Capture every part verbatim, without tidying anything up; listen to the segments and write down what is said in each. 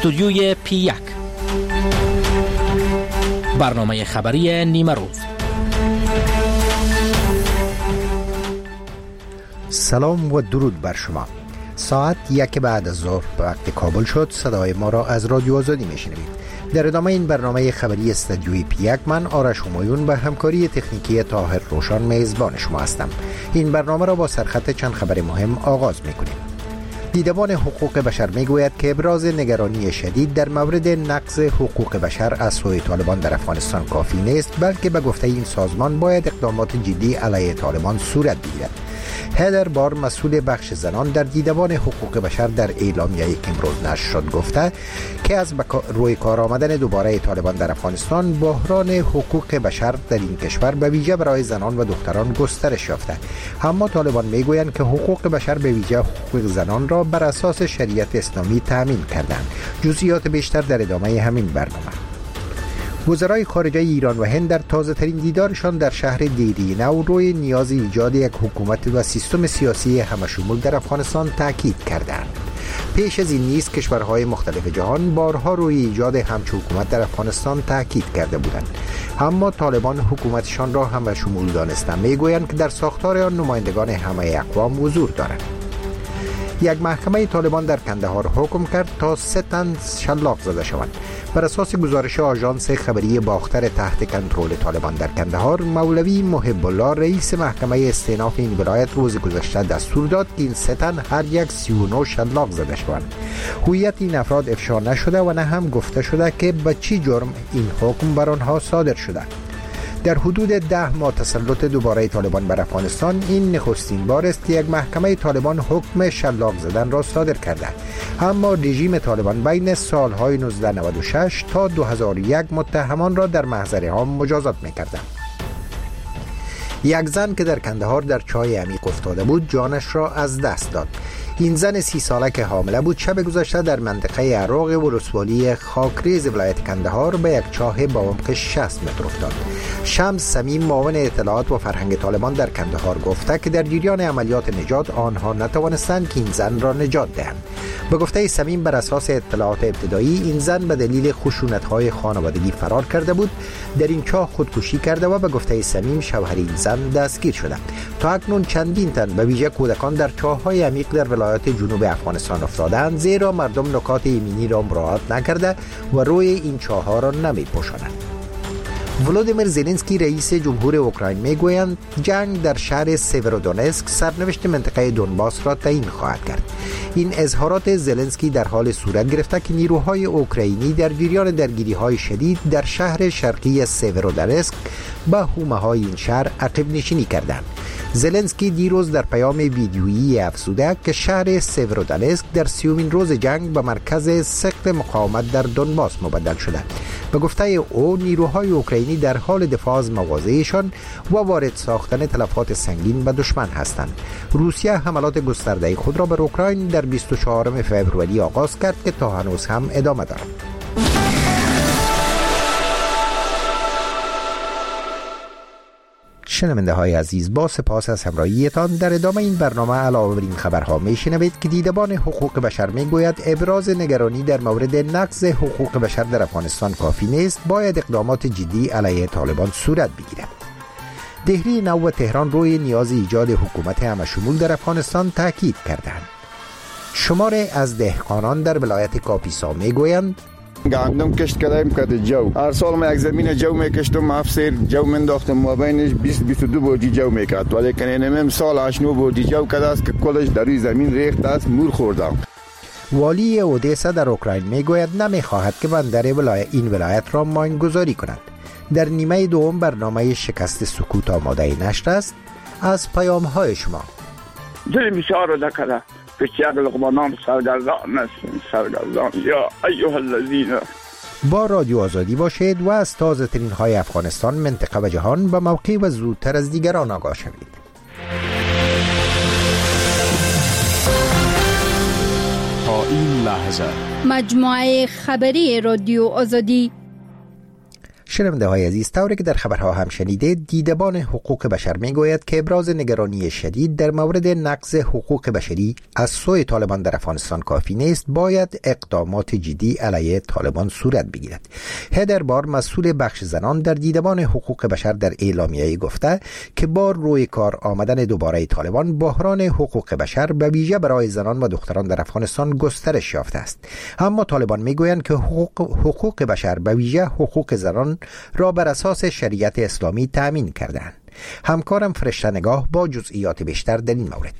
استودیوی پی یک، برنامه خبری نیمه روز. سلام و درود بر شما. ساعت یک بعد از ظهر به وقت کابل شد. صدای ما را از رادیو آزادی میشنوید. در ادامه این برنامه خبری استودیوی پی یک، من آرش همایون به همکاری تکنیکی طاهر روشان میزبان شما هستم. این برنامه را با سرخط چند خبر مهم آغاز میکنیم. دیدبان حقوق بشر میگوید که ابراز نگرانی شدید در مورد نقض حقوق بشر از سوی طالبان در افغانستان کافی نیست، بلکه به گفته این سازمان باید اقدامات جدی علیه طالبان صورت بگیرد. هدر بار، مسئول بخش زنان در دیدبان حقوق بشر، در اعلامیه‌ای که امروز نشر شد گفته که از روی کار آمدن دوباره طالبان در افغانستان، بحران حقوق بشر در این کشور به ویژه برای زنان و دختران گسترش یافته. اما طالبان میگویند که حقوق بشر به ویژه حقوق زنان را بر اساس شریعت اسلامی تامین کردند. جزئیات بیشتر در ادامه همین برنامه. وزرای خارجه ایران و هند در تازه ترین دیدارشان در شهر دیری نو روی نیاز ایجاد یک حکومت و سیستم سیاسی همشمول در افغانستان تاکید کردند. پیش از این نیز کشورهای مختلف جهان بارها روی ایجاد همچون حکومت در افغانستان تاکید کرده بودند، اما طالبان حکومتشان را همشمول دانستند. میگویند که در ساختار آن نمایندگان همه اقوام حضور دارند. یک محکمه طالبان در کندهار حکم کرد تا سه تن شلاق زده شوند. بر اساس گزارش آژانس خبری باختر تحت کنترل طالبان در کندهار، مولوی محب الله رئیس محکمه استئناف این ولایت روز گذشته دستور داد که این سه تن هر یک سی و نه شلاق زده شوند. هویت این افراد افشا نشده و نه هم گفته شده که به چه جرم این حکم بر آنها صادر شده. در حدود ده ماه تسلط دوباره طالبان بر افغانستان، این نخستین بار است که یک محکمه طالبان حکم شلاق زدن را صادر کرده. اما رژیم طالبان بین سالهای نوزده نود و شش تا دو هزار و یک متهمان را در محضر عام مجازات می‌کرد. یک زن که در کندهار در چاه عمیق افتاده بود جانش را از دست داد. این زن سی ساله که حامله بود شب گذشته در منطقه عراق ولسوالی خاکریز ولایت کندهار به یک چاه با عمق شصت متر افتاد. شمس صمیم، معاون اطلاعات و فرهنگ طالبان در کندهار، گفته که در جریان عملیات نجات آنها نتوانستند که این زن را نجات دهند. به گفته صمیم، بر اساس اطلاعات ابتدایی این زن به دلیل خشونت‌های خانوادگی فرار کرده بود، در این چاه خودکشی کرده و به گفته صمیم شوهر این زن دستگیر شده. تا اکنون چندین تن به ویژه کودکان در چاه‌های عمیق در ولایت جنوب افغانستان افتادند، زیرا مردم نکات ایمنی را مراعات نکرده و روی این چاه‌ها را نمی‌پوشانند. ولودیمیر زلنسکی، رئیس جمهور اوکراین، میگویند جنگ در شهر سیورودونسک سرنوشت منطقه دونباس را تعیین خواهد کرد. این اظهارات زلنسکی در حال صورت گرفته که نیروهای اوکراینی در جریان درگیری‌های شدید در شهر شرقی سیورودونسک به حومه‌های این شهر عقب نشینی کردند. زلنسکی دیروز در پیام ویدیویی افزوده که شهر سیورودونسک در سیومین روز جنگ به مرکز سخت مقاومت در دونباس مبدل شده. به گفته او، نیروهای اوکراینی در حال دفاع از مواضعشان و وارد ساختن تلفات سنگین به دشمن هستند. روسیه حملات گسترده خود را بر اوکراین در بیست و چهارم فوریه آغاز کرد که تا هنوز هم ادامه دارد. شنونده های عزیز، با سپاس از همراهیتان. در ادامه این برنامه علاوه بر این خبرها میشنوید که دیدبان حقوق بشر میگوید ابراز نگرانی در مورد نقض حقوق بشر در افغانستان کافی نیست، باید اقدامات جدی علیه طالبان صورت بگیرد. دهلی نو و تهران روی نیاز ایجاد حکومت همشمول در افغانستان تاکید کردند. شماری از دهقانان در ولایت کاپیسا میگویند گندم کشت کردیم کرده جو. هر سال ما یک زمین جو میکشتم، افسر جو منداختم، ما بینش بیست بیست و دو بودی جو میکرد، ولی کنیم امسال هشت نو بودی جو کرده است که کلش در این زمین ریخت است، مور خوردم. والی اودیسا در اوکراین میگوید نمیخواهد که بندر ولایت این ولایت را ماینگذاری کند. در نیمه دوم برنامه شکست سکوت آماده نشر است. از پیام های شما. دل بسیار دکره که یک لقمانان سرگردان است، سرگردان یا ایها الذین. با رادیو آزادی باشید و از تازه ترین های افغانستان، منطقه و جهان به موقع و زودتر از دیگران آگاه شوید. تا این لحظه مجموعه خبری رادیو آزادی. شنونده های عزیز، طوری که در خبرها هم شنیدید، دیدبان حقوق بشر میگوید که ابراز نگرانی شدید در مورد نقض حقوق بشری از سوی طالبان در افغانستان کافی نیست، باید اقدامات جدی علیه طالبان صورت بگیرد. هدر بار، مسئول بخش زنان در دیدبان حقوق بشر، در اعلامیه‌ای گفته که با روی کار آمدن دوباره طالبان، بحران حقوق بشر به ویژه برای زنان و دختران در افغانستان گسترش یافته است. اما طالبان میگویند که حقوق, حقوق بشر به ویژه حقوق زنان را بر اساس شریعت اسلامی تأمین کردند. همکارم فرشته نگاه با جزئیات بیشتر در این مورد.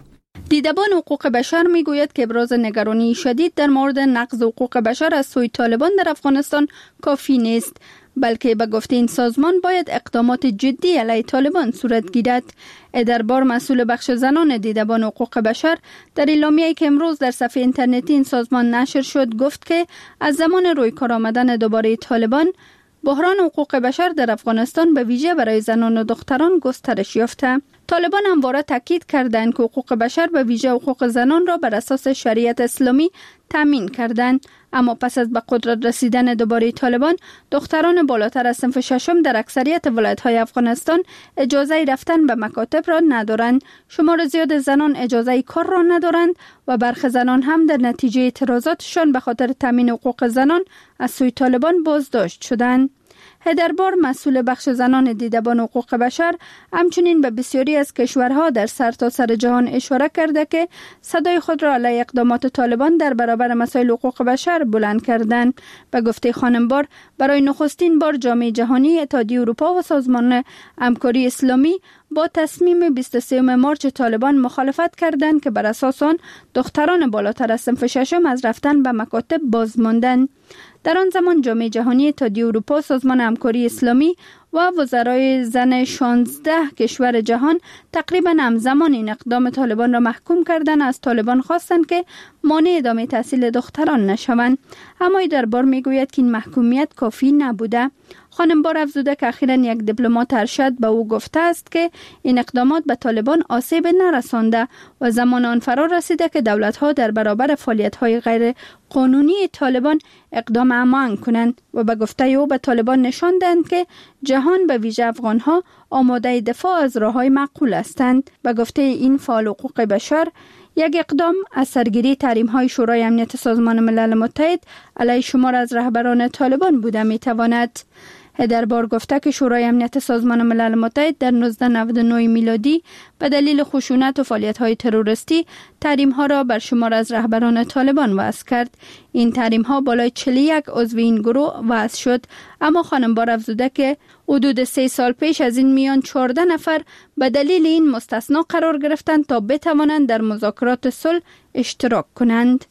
دیدبان حقوق بشر میگوید که ابراز نگرانی شدید در مورد نقض حقوق بشر از سوی طالبان در افغانستان کافی نیست، بلکه به گفته این سازمان باید اقدامات جدی علیه طالبان صورت گیرد. در بار، مسئول بخش زنان دیدبان حقوق بشر، در اعلامیه‌ای که امروز در صفحه اینترنتی این سازمان نشر شد گفت که از زمان روی کار آمدن دوباره طالبان، بحران حقوق بشر در افغانستان به ویژه برای زنان و دختران گسترش یافته. طالبان همواره تاکید کردند که حقوق بشر به ویژه حقوق زنان را بر اساس شریعت اسلامی تامین کردند، اما پس از به قدرت رسیدن دوباره طالبان، دختران بالاتر از صنف ششم در اکثریت ولایت‌های افغانستان اجازه رفتن به مکاتب را ندارند. شمار زیاد زنان اجازه کار را ندارند و برخی زنان هم در نتیجه اعتراضاتشان به خاطر تامین حقوق زنان از سوی طالبان بازداشت شدند. هدر بار، مسئول بخش زنان دیدبان حقوق بشر، همچنین به بسیاری از کشورها در سرتاسر سر جهان اشاره کرده که صدای خود را علیه اقدامات طالبان در برابر مسائل حقوق بشر بلند کردند. به گفته خانم بار، برای نخستین بار جامعه جهانی، اتحادیه اروپا و سازمان همکاری اسلامی با تصمیم بیست و سوم مارچ طالبان مخالفت کردند که بر اساس آن دختران بالاتر از صنف ششم از رفتن به مکاتب باز ماندند. در آن زمان جامعه جهانی، اتحادیه اروپا، سازمان همکاری اسلامی و وزرای زن شانزده کشور جهان تقریبا همزمان این اقدام طالبان را محکوم کردند. از طالبان خواستند که مانع ادامه تحصیل دختران نشوند، اما در بار میگوید که این محکومیت کافی نبوده. خانم بار افزوده که اخیراً یک دیپلمات ارشد به او گفته است که این اقدامات به طالبان آسیب نرسانده و زمان آن فرا رسیده که دولت‌ها در برابر فعالیت‌های غیر قانونی طالبان اقدام عمل کنند و به گفته او به طالبان نشان دهند که جهان به ویژه افغان‌ها آماده دفاع از راه‌های معقول هستند. به گفته این فعال حقوق بشر، یک اقدام از سرگیری تحریم‌های شورای امنیت سازمان ملل متحد علیه شمار از رهبران طالبان بوده می‌تواند. هدر بار گفته که شورای امنیت سازمان ملل متحد در نوزده نود و نه میلادی به دلیل خشونت و فعالیت‌های تروریستی تحریم‌ها را بر شمار از رهبران طالبان وضع کرد. این تحریم‌ها بالای چهل و یک عضو این گروه وضع شد، اما خانم بار افزوده که حدود سه سال پیش از این میان چهارده نفر به دلیل این مستثنا قرار گرفتند تا بتوانند در مذاکرات صلح اشتراک کنند.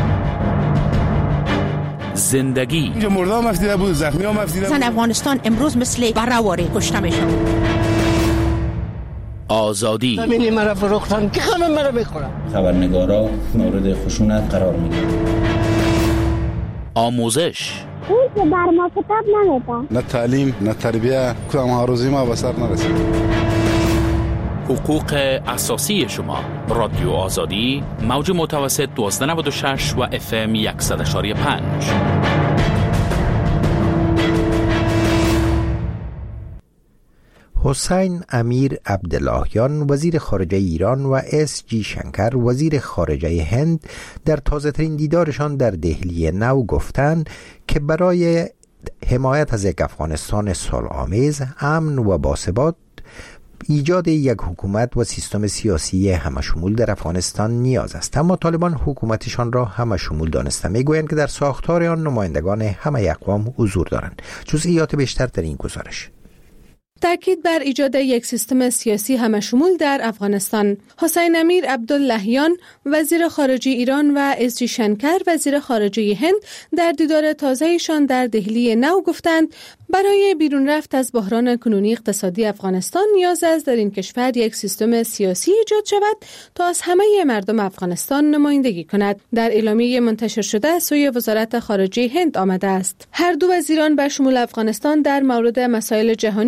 زندگی اینجا مردم مفدیده بود، زخمی ها مفدیده بود. زن افغانستان امروز مثل برهواری کشته میشن. آزادی همینی مرا فروختن که همه مرا میخورن. خبرنگارا مورد خشونت قرار میگیرن. آموزش اون که بر ما کتاب نمیده. نه تعلیم نه تربیه، کدام هاروزی ما به سر نرسید. حقوق اساسی شما. رادیو آزادی، موج متوسط دوازده نود و شش و اف ام صد و پنج. حسین امیر عبداللهیان، وزیر خارجه ایران، و اس جی شنکر، وزیر خارجه هند، در تازه ترین دیدارشان در دهلی نو گفتند که برای حمایت از یک افغانستان صلح‌آمیز، امن و باثبات، ایجاد یک حکومت و سیستم سیاسی همشمول در افغانستان نیاز است. اما طالبان حکومتشان را همشمول دانسته. میگویند که در ساختار آن نمایندگان همه اقوام حضور دارند. جزئیات بیشتر در این گزارش. تاکید بر ایجاد یک سیستم سیاسی همشمول در افغانستان. حسین امیر عبداللهیان، وزیر خارجه ایران، و اس جی شنکر، وزیر خارجه هند، در دیدار تازه‌شان در دهلی نو گفتند برای بیرون رفت از بحران کنونی اقتصادی افغانستان نیاز است در این کشور یک سیستم سیاسی ایجاد شود تا از همه مردم افغانستان نمایندگی کند. در اعلامیه منتشر شده از سوی وزارت خارجه هند آمده است. هر دو وزیران به شمول افغانستان در مورد مسائل جهانی و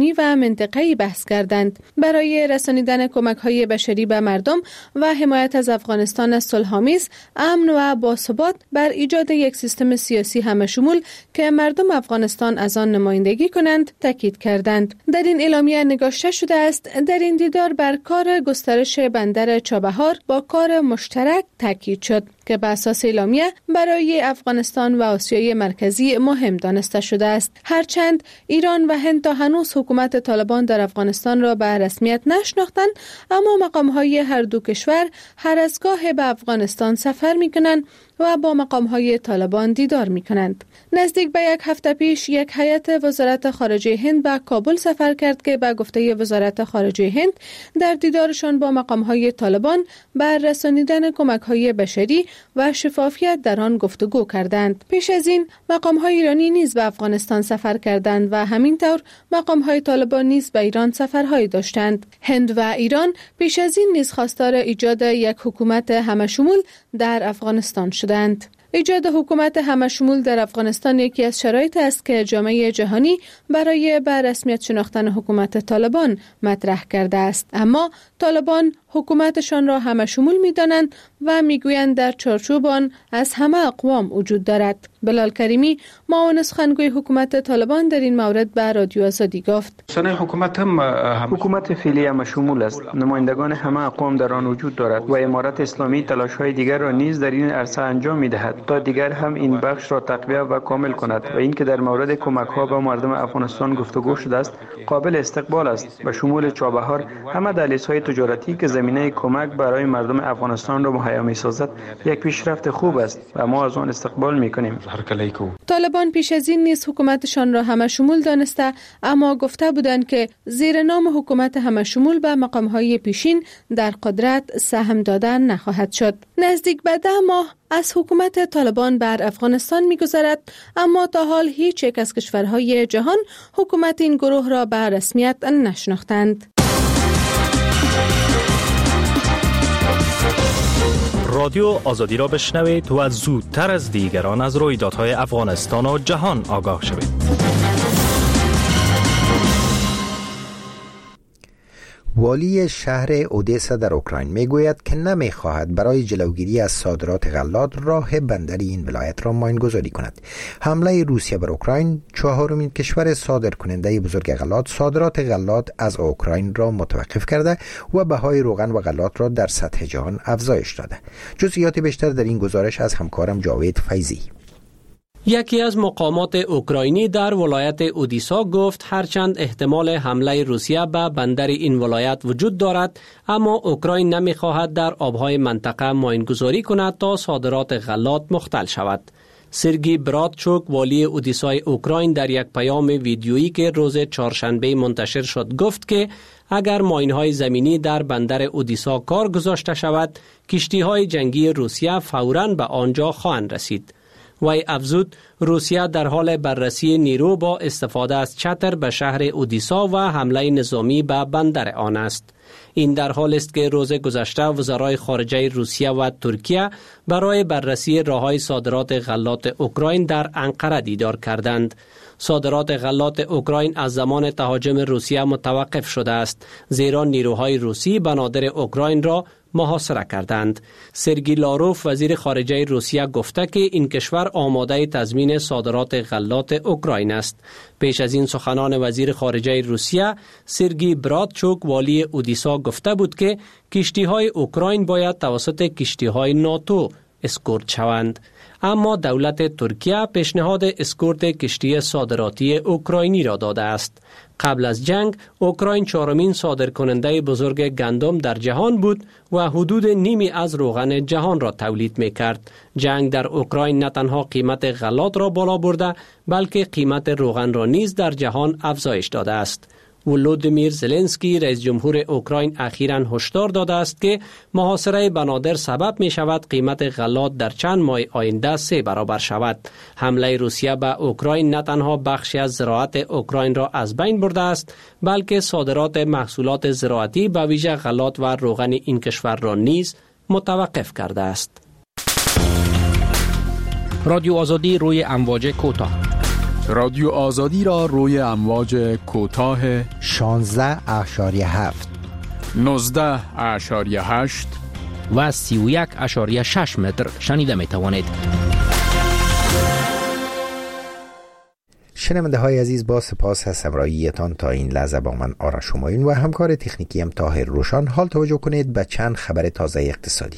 منطقه‌ای بحث کردند. برای رسانیدن کمک‌های بشری به مردم و حمایت از افغانستان از صلح‌آمیز، امن و باثبات بر ایجاد یک سیستم سیاسی همه‌شمول که مردم افغانستان از آن نمایندگی کنند تاکید کردند. در این اعلامیه نگاشته شده است در این دیدار بر کار گسترش بندر چابهار با کار مشترک تاکید شد که به اساس اعلامیه برای افغانستان و آسیای مرکزی مهم دانسته شده است. هرچند ایران و هند تا هنوز حکومت طالبان در افغانستان را به رسمیت نشناختند، اما مقام‌های هر دو کشور هر از گاه به افغانستان سفر می‌کنند و با مقام‌های طالبان دیدار می‌کنند. نزدیک به یک هفته پیش یک هیئت وزارت خارجه هند به کابل سفر کرد که به گفته وزارت خارجه هند در دیدارشان با مقام‌های طالبان بر رسانیدن کمک‌های بشری و شفافیت در آن گفتگو کردند. پیش از این مقام‌های ایرانی نیز به افغانستان سفر کردند و همینطور مقام‌های طالبان نیز به ایران سفرهایی داشتند. هند و ایران پیش از این نیز خواستار ایجاد یک حکومت همه‌شمول در افغانستان شدند. ایجاد حکومت همه‌شمول در افغانستان یکی از شرایط است که جامعه جهانی برای به رسمیت شناختن حکومت طالبان مطرح کرده است. اما طالبان حکومتشان را همه‌شمول می‌دانند و می‌گویند در چارچوب آن از همه اقوام وجود دارد. بلال کریمی، معاون سخنگوی حکومت طالبان، در این مورد به رادیو آزادی گفت: سنه حکومت هم حکومت فعلی همه‌شمول است. نمایندگان همه اقوام در آن وجود دارد و امارت اسلامی تلاش‌های دیگر را نیز در این عرصه انجام می‌دهد تا دیگر هم این بخش را تقویه و کامل کند و اینکه در مورد کمک‌ها به مردم افغانستان گفتگو شده است قابل استقبال است. به شمول چابهار همه دهلیزهای تجارتی که زمینه کمک برای مردم افغانستان را مهیا می‌سازد یک پیشرفت خوب است و ما از آن استقبال می‌کنیم. طالبان پیش از این نیز حکومتشان را همه‌شمول دانسته، اما گفته بودند که زیر نام حکومت همه‌شمول به مقام‌های پیشین در قدرت سهم دادن نخواهد شد. نزدیک به ده ماه از حکومت طالبان بر افغانستان می‌گذرد، اما تا حال هیچ یک از کشورهای جهان حکومت این گروه را به رسمیت نشناختند. رادیو آزادی را بشنوید و زودتر از دیگران از رویدادهای افغانستان و جهان آگاه شوید. والی شهر اودسا در اوکراین میگوید که نمیخواهد برای جلوگیری از صادرات غلات راه بندری این ولایت را ماینگذاری کند. حمله روسیه بر اوکراین، چهارمین کشور صادر کننده بزرگ غلات، صادرات غلات از اوکراین را متوقف کرده و بهای روغن و غلات را در سطح جهان افزایش داده. جزئیات بیشتر در این گزارش از همکارم جاوید فیضی. یکی از مقامات اوکراینی در ولایت اودیسا گفت هرچند احتمال حمله روسیه به بندر این ولایت وجود دارد، اما اوکراین نمی‌خواهد در آبهای منطقه ماینگذاری کند تا صادرات غلات مختل شود. سرگی برادچوک، والی اودیسای اوکراین، در یک پیام ویدیویی که روز چهارشنبه منتشر شد گفت که اگر ماین‌های زمینی در بندر اودیسا کار گذاشته شود، کشتی‌های جنگی روسیه فوراً به آنجا خواهند رسید. وی افزود روسیه در حال بررسی نیرو با استفاده از چتر به شهر اودیسا و حمله نظامی به بندر آن است. این در حال است که روز گذشته وزرای خارجه روسیه و ترکیه برای بررسی راه‌های صادرات غلات اوکراین در انقره دیدار کردند. صادرات غلات اوکراین از زمان تهاجم روسیه متوقف شده است، زیرا نیروهای روسی بنادر اوکراین را محاصره کردند. سرگی لاروف، وزیر خارجه روسیه، گفته که این کشور آماده تضمین صادرات غلات اوکراین است. پیش از این سخنان وزیر خارجه روسیه سرگی برادچوک، والی اودیسا، گفته بود که کشتی‌های اوکراین باید توسط کشتی‌های ناتو اسکورت شوند. اما دولت ترکیه پیشنهاد اسکورت کشتی صادراتی اوکراینی را داده است. قبل از جنگ اوکراین چهارمین صادرکننده بزرگ گندم در جهان بود و حدود نیمی از روغن جهان را تولید می‌کرد. جنگ در اوکراین نه تنها قیمت غلات را بالا برده، بلکه قیمت روغن را نیز در جهان افزایش داده است. ولودیمیر زلنسکی، رئیس جمهور اوکراین، اخیراً هشدار داده است که محاصره بنادر سبب می شود قیمت غلات در چند ماه آینده سه برابر شود. حمله روسیه به اوکراین نه تنها بخشی از زراعت اوکراین را از بین برده است، بلکه صادرات محصولات زراعتی به ویژه غلات و روغن این کشور را نیز متوقف کرده است. رادیو آزادی روی امواج کوتاه رادیو آزادی را روی امواج کوتاه شانزده اشاریه هفت، نوزده اشاریه هشت و سی و یک اشاریه شش متر شنیده می توانید. شنونده های عزیز، با سپاس از همراهیتان تا این لحظه با من آرش همایون و همکار تکنیکیم طاهر روشان. حال توجه کنید به چند خبر تازه اقتصادی.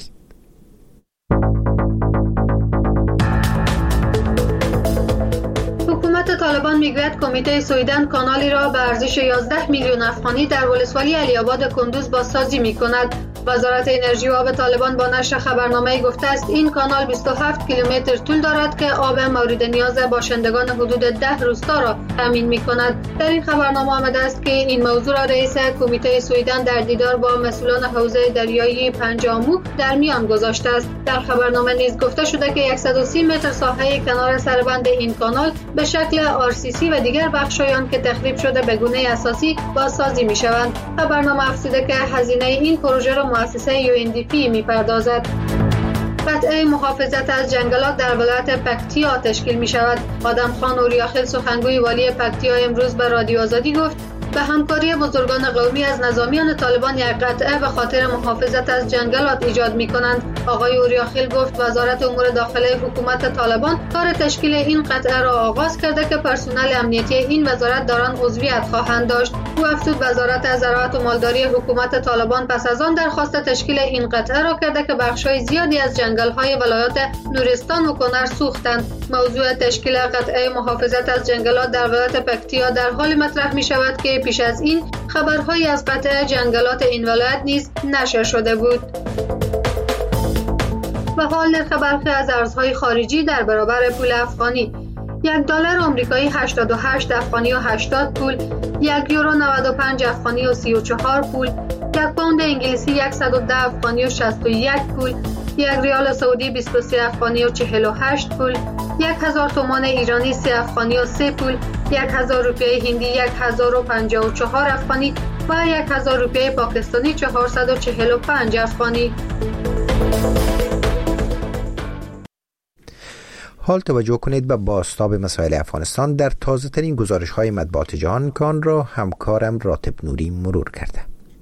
حکومت طالبان میگوید کمیته سویدن کانالی را به ارزش یازده میلیون افغانی در ولسوالی علی آباد کندوز بازسازی میکند. وزارت انرژی و آب طالبان با نشر خبرنامه گفته است این کانال بیست و هفت کیلومتر طول دارد که آب مورد نیاز باشندگان حدود ده روستا را تامین می‌کند. در این خبرنامه آمده است که این موضوع را رئیس کمیته سویدن در دیدار با مسئولان حوزه دریایی پنجامو در میان گذاشته است. در خبرنامه نیز گفته شده که صد و سی متر ساحه کنار سربند این کانال به شکل آر سی سی و دیگر بخشایان که تخریب شده به گونه اساسی بازسازی می‌شوند. خبرنامه افزوده که هزینه این پروژه را مؤسسه یو ان دی پی می‌پردازد. قطعه محافظت از جنگلات در ولایت پکتیا تشکیل می شود. آدم خان اوریاخیل سخنگوی والی پکتیا امروز به رادیو آزادی گفت به همکاری بزرگان قومی از نظامیان طالبان یک قطعه به خاطر محافظت از جنگلات ایجاد می کنند. آقای اوریاخیل گفت وزارت امور داخله حکومت طالبان کار تشکیل این قطعه را آغاز کرده که پرسنل امنیتی این وزارت داران عضویت خواهند داشت. او افزود وزارت زراعت و مالداری حکومت طالبان پس از آن درخواست تشکیل این قطعه را کرده که بخش‌های زیادی از جنگل‌های ولایات نورستان و کنر سوختند. موضوع تشکیل قطعه محافظت از جنگلات در ولایت پکتیا در حال مطرح می‌شود که پیش از این خبرهایی از قطع جنگلات این ولایت نیز نشر شده بود. و حال نرخ برخی از ارزهای خارجی در برابر پول افغانی: یک دلار آمریکایی هشتاد و هشت افغانی و هشتاد پول، یک یورو نود و پنج افغانی و سی و چهار پول، یک پوند انگلیسی صد و ده افغانی و شصت و یک پول، یک ریال سعودی بیست و سه افغانی و چهل و هشت پول، یک هزار تومان ایرانی سه افغانی و سه پول، یک هزار روپیه هندی یک هزار و پنجاه و چهار افغانی و یک هزار روپیه پاکستانی چهارصد و چهل و پنج افغانی. حال توجه کنید به بازتاب مسائل افغانستان در تازه ترین گزارش های مطبوعات جهان که آن را همکارم راتب نوری مرور کرده.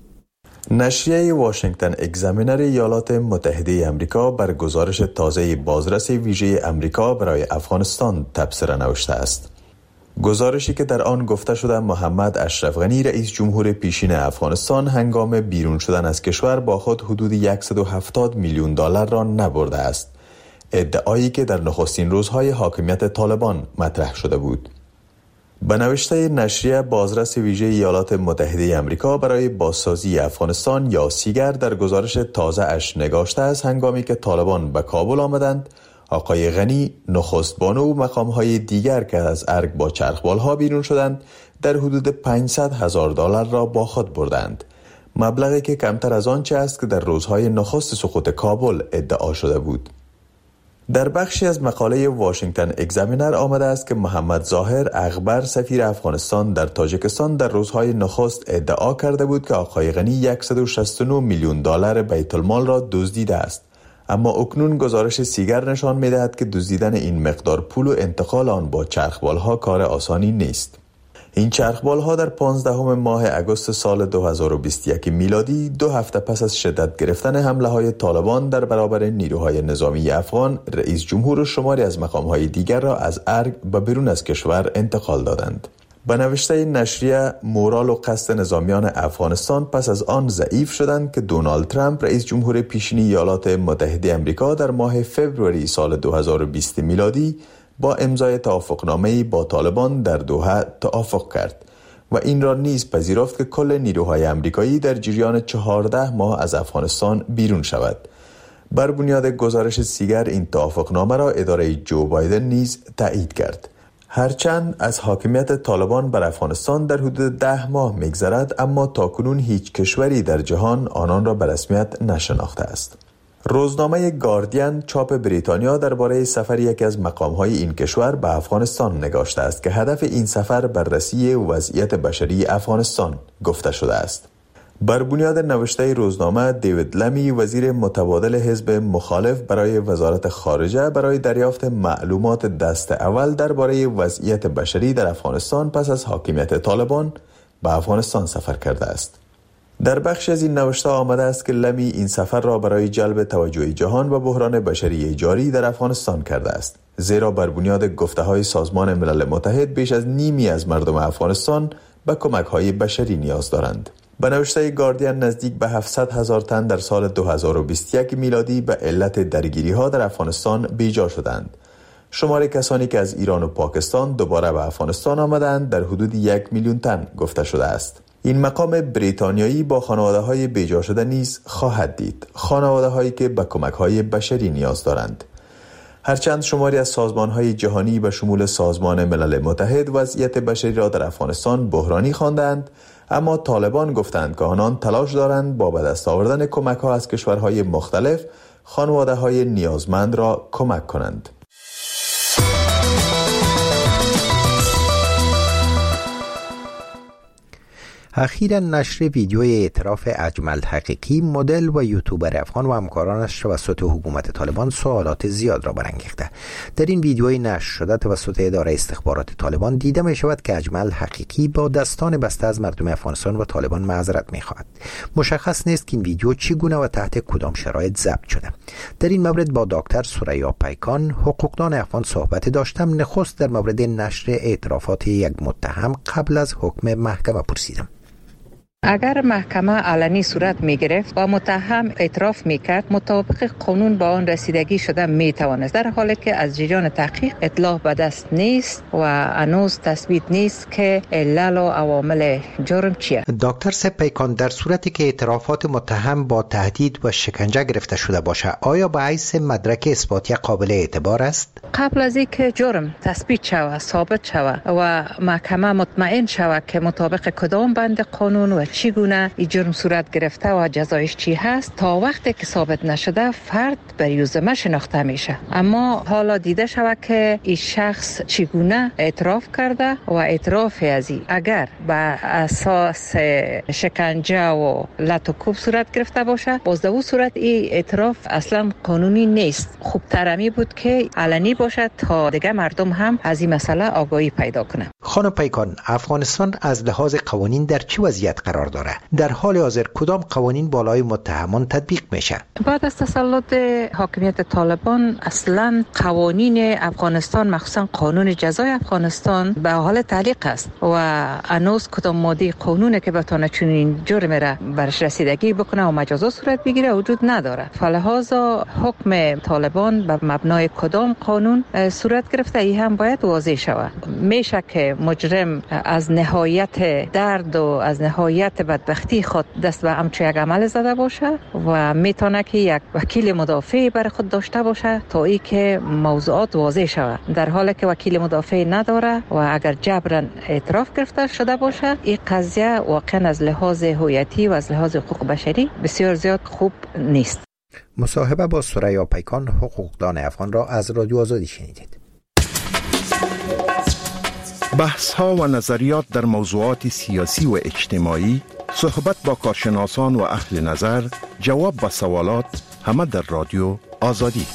نشریه واشنگتن اگزامینر ایالات متحده امریکا بر گزارش تازه بازرس ویژه امریکا برای افغانستان تبصره نوشته است. گزارشی که در آن گفته شده محمد اشرف غنی رئیس جمهور پیشین افغانستان هنگام بیرون شدن از کشور با خود حدود صد و هفتاد میلیون دلار را نبرده است. ادعایی که در نخستین روزهای حاکمیت طالبان مطرح شده بود. به نوشته نشریه بازرس ویژه ایالات متحده امریکا برای بازسازی افغانستان یا سیگر در گزارش تازه اش نگاشته است هنگامی که طالبان به کابل آمدند، آقای غنی، نخست بانو و مقام‌های دیگر که از ارگ با چرخبال‌ها بیرون شدند در حدود پانصد هزار دلار را با خود بردند. مبلغی که کمتر از آنچه است که در روزهای نخست سقوط کابل ادعا شده بود. در بخشی از مقاله واشنگتن اگزامینر آمده است که محمد ظاهر اغبر سفیر افغانستان در تاجیکستان در روزهای نخست ادعا کرده بود که آقای غنی صد و شصت و نه میلیون دلار بیت المال را دزدیده است. اما اکنون گزارش سیگر نشان می‌دهد که دزدیدن این مقدار پول و انتقال آن با چرخبال‌ها کار آسانی نیست. این چرخبال‌ها در پانزدهم ماه اگست سال دو هزار و بیست و یک میلادی، دو هفته پس از شدت گرفتن حمله‌های طالبان در برابر نیروهای نظامی افغان، رئیس جمهور و شماری از مقام‌های دیگر را از ارگ به بیرون از کشور انتقال دادند. به نوشته نشریه، مورال و قصد نظامیان افغانستان پس از آن ضعیف شدند که دونالد ترامپ رئیس جمهور پیشین ایالات متحده آمریکا در ماه فوریه سال دو هزار و بیست میلادی با امضای توافقنامه‌ای با طالبان در دوحه توافق کرد و این را نیز پذیرفت که کل نیروهای آمریکایی در جریان چهارده ماه از افغانستان بیرون شود. بر بنیاد گزارش سیگر این توافقنامه را اداره جو بایدن نیز تایید کرد. هرچند از حاکمیت طالبان بر افغانستان در حدود ده ماه می‌گذرد، اما تاکنون هیچ کشوری در جهان آنان را به رسمیت نشناخته است. روزنامه گاردین چاپ بریتانیا درباره سفر یکی از مقام‌های این کشور به افغانستان نگاشته است که هدف این سفر بررسی وضعیت بشری افغانستان گفته شده است. بر بنیاد نوشته روزنامه، دیوید لمی وزیر متبادل حزب مخالف برای وزارت خارجه برای دریافت معلومات دست اول درباره وضعیت بشری در افغانستان پس از حاکمیت طالبان به افغانستان سفر کرده است. در بخش از این نوشته آمده است که لمی این سفر را برای جلب توجه جهان به بحران بشری جاری در افغانستان کرده است، زیرا بر بنیاد گفته‌های سازمان ملل متحد بیش از نیمی از مردم افغانستان به کمک‌های بشری نیاز دارند. به نوشته گاردین نزدیک به هفتصد هزار تن در سال دو هزار و بیست و یک میلادی به علت درگیری‌ها در افغانستان بیجا شدند. شمار کسانی که از ایران و پاکستان دوباره به افغانستان آمدند در حدود یک میلیون تن گفته شده است. این مقام بریتانیایی با خانواده‌های بیجا شده نیز خواهد دید، خانواده‌هایی که به کمک‌های بشری نیاز دارند. هرچند شماری از سازمان‌های جهانی به شمول سازمان ملل متحد وضعیت بشری را در افغانستان بحرانی خواندند، اما طالبان گفتند که آنان تلاش دارند با به دست آوردن کمک‌ها از کشورهای مختلف خانواده‌های نیازمند را کمک کنند. اخیراً نشر ویدیوی اعتراف اجمل حقیقی، مدل و یوتیوبر افغان و همکارانش توسط حکومت طالبان سوالات زیاد را برانگیخته. در این ویدیوی نشر شده توسط اداره استخبارات طالبان دیده می شود که اجمل حقیقی با دستان بسته از مردم افغانستان و طالبان معذرت می خواهد. مشخص نیست که این ویدیو چگونه و تحت کدام شرایط ضبط شده. در این مورد با دکتر ثریا پیکان، حقوقدان افغان صحبت داشتم. نخست در مورد نشر اعترافات یک متهم قبل از حکم محکمه پرسیدم. اگر محکمه علنی صورت می گرفت و متهم اعتراف می کرد، مطابق قانون با آن رسیدگی شده می توانست، در حالی که از جریان تحقیق اطلاع به دست نیست و هنوز تثبیت نیست که علل و عوامل جرم چیه. دکتر سپیکان، در صورتی که اعترافات متهم با تهدید و شکنجه گرفته شده باشه، آیا به حیث مدرک اثباتی قابل اعتبار است؟ قبل از اینکه جرم تثبیت شود، ثابت شود و محکمه مطمئن شود که مطابق کدام بند قانون و چگونه این جرم صورت گرفته و جزایش چی هست، تا وقتی که ثابت نشده فرد بر یوزمه شناخته میشه. اما حالا دیده شود که این شخص چگونه اعتراف کرده و اعتراف از این اگر به اساس شکنجه و لط و کوب صورت گرفته باشه، باز در اون صورت این اعتراف اصلا قانونی نیست. خوب ترمی بود که علنی باشه تا دیگه مردم هم از این مسئله آگاهی پیدا کنه. خانم پیکان، افغانستان از لحاظ قوانین در چه وضعیت قرار داره؟ در حال حاضر کدام قوانین بالای متهمان تطبیق میشه؟ بعد از تسلط حاکمیت طالبان اصلا قوانین افغانستان، مخصوصا قانون جزای افغانستان، به حال تعلیق است و هنوز کدام ماده قانونی که بتونه چنین جرم را برش رسیدگی بکنه و مجازات صورت بگیره وجود نداره. فلهذا حکم طالبان به مبنای کدام قانون صورت گرفته ای هم باید واضح شود. میشه که مجرم از نهایت درد و از نهایت بدبختی خود دست به همچون یک عمل زده باشه و میتونه که یک وکیل مدافع برای خود داشته باشه تا ای که موضوعات واضح شود. در حالی که وکیل مدافع نداره و اگر جبران اعتراف گرفته شده باشه، این قضیه واقعا از لحاظ هویتی و از لحاظ حقوق بشری بسیار زیاد خوب نیست. مصاحبه با ثریا پیکان، حقوقدان افغان را از رادیو آزادی شنیدید. بحث ها و نظریات در موضوعات سیاسی و اجتماعی، صحبت با کارشناسان و اهل نظر، جواب به سوالات، همه در رادیو آزادی.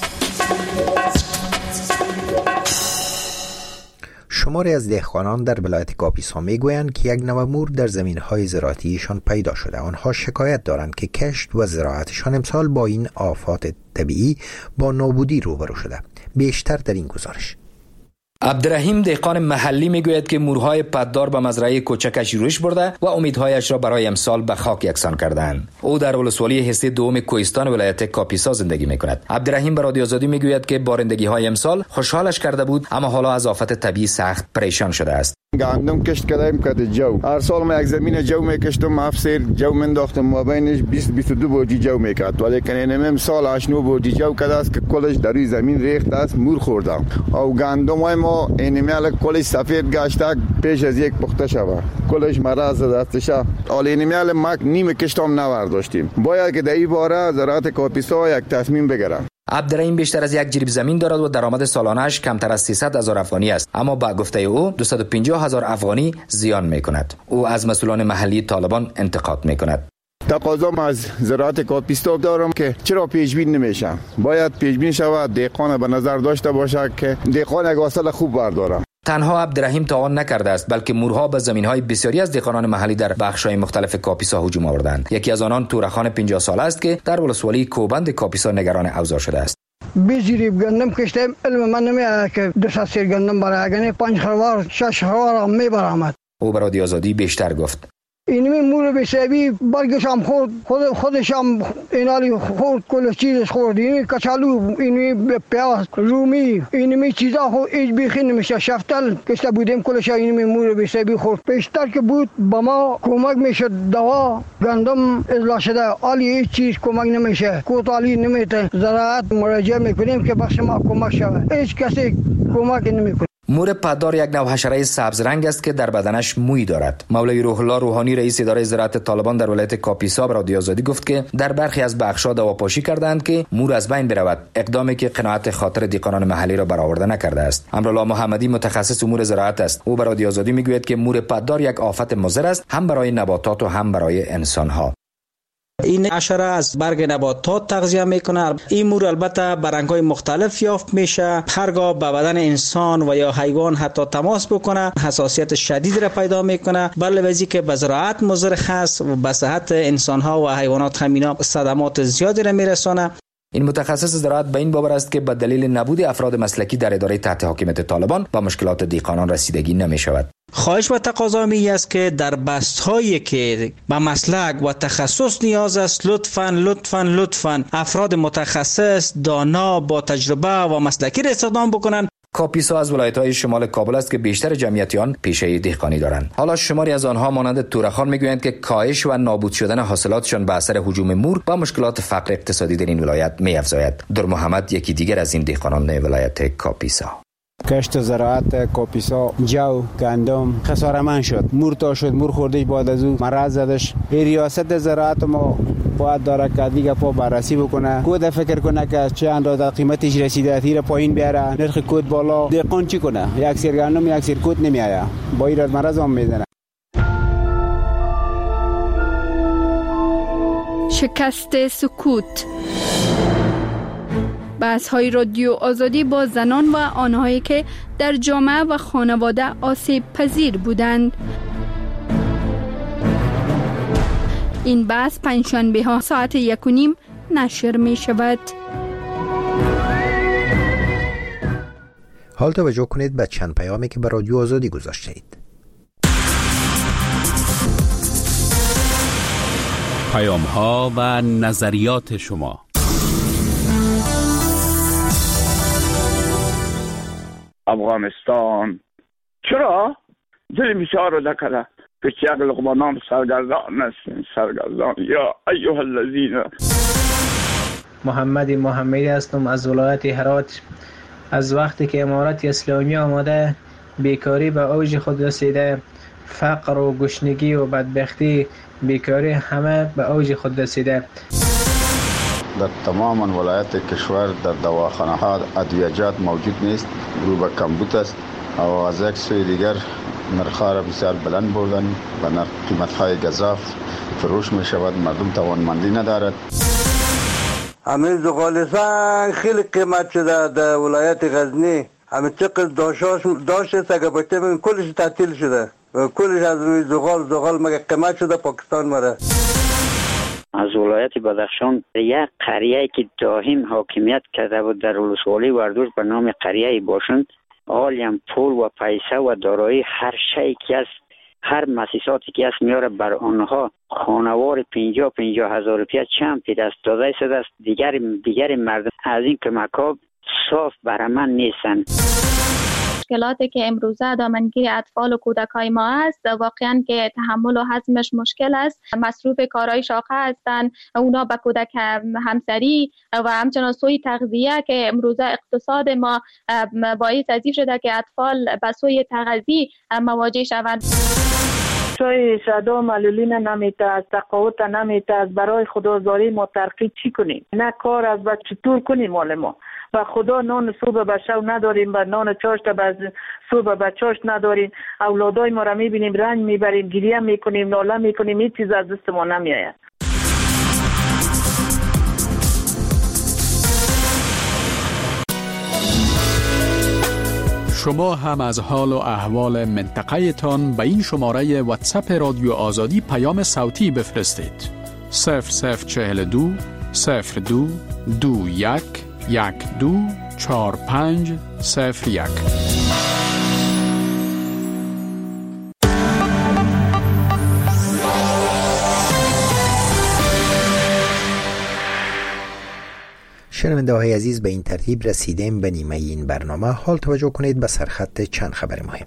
شماری از دهقانان در ولایت کاپیسا میگویند که یک نوع مور در زمین‌های زراعتیشان پیدا شده. آنها شکایت دارند که کشت و زراعتشان امسال با این آفات طبیعی با نابودی روبرو شده. بیشتر در این گزارش. عبدالرحیم دهقان محلی میگوید که مورهای پددار به مزرعه کوچکش روش برده و امیدهایش را برای امسال به خاک یکسان کردند. او در ولسوالی حصه دوم کوهستان ولایت کاپیسا زندگی میکند. عبدالرحیم به رادیو آزادی میگوید که بارندگی های امسال خوشحالش کرده بود، اما حالا از آفت طبیعی سخت پریشان شده است. گندم کشت کردیم کد جو. هر سال ما یک زمین جو میکشتم، هفت سیر جو منداختم، ما بینش بیست بیست و دو بوجی جو میکرد. ولی کنیم امسال هشت نو بوجی جو کرده است که کلش در روی زمین ریخته است، مور خوردم. او گندم های ما اینمیال کلش سفید گشته پیش از یک پخته شود. کلش مرض دستش. ولی اینمیال ما نیم کشتم نورداشتیم. باید که در این باره زراعت کاپیسا یک تصمیم بگیره. عبدالرحیم بیشتر از یک جریب زمین دارد و درآمد سالانه‌اش کمتر از سیصد هزار افغانی است، اما با گفته او دویست و پنجاه هزار افغانی زیان می‌کند. او از مسئولان محلی طالبان انتقاد می‌کند. تقاضا از زراعت کاپیستا دارم که چرا پیشبین نمیشه. باید پیشبین شود، دهقان به نظر داشته باشه که دهقان یک حاصل خوب برداره. تنها عبدالرحیم تاوان نکرده است، بلکه مورها به زمین‌های بسیاری از دهقانان محلی در بخش‌های مختلف کاپیسا هجوم آوردند. یکی از آنان تورخان پنجاه ساله است که در ولسوالی کوبند کاپیسا نگران اوضاع شده است. بیزیری گندم کشتم، علم من نمیاد که دو سه سیر گندم برای اگه پنج خروار شش خروار میبرامد. او برای رادیو آزادی بیشتر گفت. اینمی مور بسیبی برگش هم خورد، خود خودش هم اینالی خورد، کل چیزش خورد. اینمی کچالو، اینمی پیاز، رومی، اینمی چیزا خورد، ایچ بیخی نمیشه. شفتل کشته بودیم کلش اینمی مور بسیبی خورد. پیشتر که بود با ما کمک میشد، دوا گندم اصلاح شده، عالی هیچ چیز کمک نمیشه. کوتالی نمیته. زراعت مراجعه میکنیم که بخش ما کمک شود. هیچ کسی کمک نمیکنه. مور پدار یک نوع حشره سبز رنگ است که در بدنش موی دارد. مولوی روح الله روحانی رئیس اداره زراعت طالبان در ولایت کاپیسا به رادیو آزادی گفت که در برخی از بخش‌ها دواپاشی کردند که مور از بین برود، اقدامی که قناعت خاطر دهقانان محلی را برآورده نکرده است. امرالله محمدی متخصص امور زراعت است. او به رادیو آزادی میگوید که مور پدار یک آفت مضر است، هم برای نباتات و هم برای انسان‌ها. این حشره از برگ نباتات تغذیه میکنه. این مور البته به رنگ‌های مختلف یافت میشه. هرگاه به بدن انسان و یا حیوان حتی تماس بکنه حساسیت شدید را پیدا میکنه. علاوه بر که به زراعت مضر هست و به صحت انسان‌ها و حیوانات همینا صدمات زیادی را میرسونه. این متخصص زراعت به این باور است که به دلیل نبود افراد مسلکی در اداره تحت حاکمیت طالبان با مشکلات دهقانان رسیدگی نمی شود. خواهش و تقاضا می است که در بست‌هایی که به مسلک و تخصص نیاز است لطفاً لطفاً لطفاً افراد متخصص دانا با تجربه و مسلکی را استخدام بکنند. کاپیسا از ولایت‌های شمال کابل است که بیشتر جمعیت آن پیشه دهقانی دارند. حالا شماری از آنها مانند تورخان میگویند که کاهش و نابود شدن حاصلاتشان به اثر هجوم مور با مشکلات فقر اقتصادی در این ولایت می‌افزاید. در محمد یکی دیگر از این دهقانان ولایت کاپیسا. کشت زراعت کاپیسا جو گندم خسارمند شد. مور تا شد، مور خوردش بعد از او مرض زدش. ریاست زراعت ما باید داره که دیگه پا بررسی بکنه، کود فکر کنه که چه اندازه قیمتش رسیده تیر پایین بیاره، نرخ کود بالا. دهقان چی کنه؟ یک سیر گندم یک سیر کود نمیآید، با این مرض هم میزنه. شکست سکوت. بحث های رادیو آزادی با زنان و آنهایی که در جامعه و خانواده آسیب پذیر بودند. این بحث پنجشنبه ها ساعت یک و نیم نشر می شود. حال توجه کنید به چند پیامی که به رادیو آزادی گذاشته اید. پیام ها و نظریات شما. افغانستان چرا دل بسیار رو دکره که چه اقل قبانام سرگردان است سرگردان یا ایوه الذین. محمد محمدی هستم از ولایت هرات. از وقتی که امارت اسلامی آمده بیکاری به اوج خود رسیده، فقر و گشنگی و بدبختی بیکاری همه به اوج خود رسیده. در تمام ولایت کشور در دواخانه ها ادویجات موجود نیست، رو به کمبود است و از یک سوی دیگر نرخ‌ها را بسیار بلند بردن و نرخ قیمت‌های گزاف فروش می شود، مردم توانمندی ندارد. همین زغال خیلی قیمت شده در ولایت غزنی. همین چقدر داشتاش داشته سگه بچه من کلش تعطیل شده و کلش از روی زغال زغال مگه قیمت شده پاکستان مره. از ولایت بدخشان یک قریه که دائم حاکمیت کرده بود در ولسوالی وردوش به نام قریه باشند، عالم پول و پیسه و دارایی هر شی که است، هر مؤسساتی که است میاره بر آنها خانوار پنجاه پنجاه هزار روپیه چند پی دست داده شده است. دیگر دیگر مردم از این کمک‌ها صاف برای من نیستند. مشکلاتی که امروزه دامنگیر اطفال و کودکای ما است واقعا که تحمل و هضمش مشکل است. مصروف کارهای شاقه هستند، اونا به کودک همسری و همچنان سوی تغذیه که امروزه اقتصاد ما باعث ازی شده که اطفال به سوی تغذیه مواجه شوند. چای شدا معلولین نمیته، از تقاوت نمیته، از برای خدازاری ما ترقی چی کنیم؟ نه کار از با چطور کنیم مال ما و خدا نان صبح به شو نداریم و نان چاشت به صبح به چاشت نداریم. اولادای ما را میبینیم رنج میبریم، گریه میکنیم، ناله میکنیم، هیچ چیز از دست ما نمیآید. شما هم از حال و احوال منطقه تان به این شماره واتساپ رادیو آزادی پیام صوتی بفرستید. صفر صفر چهل دو صفر دو دو یک یک دو چهار پنج صفر یک. شنونده های عزیز، به این ترتیب رسیدیم به نیمه این برنامه. حال توجه کنید به سرخط چند خبر مهم.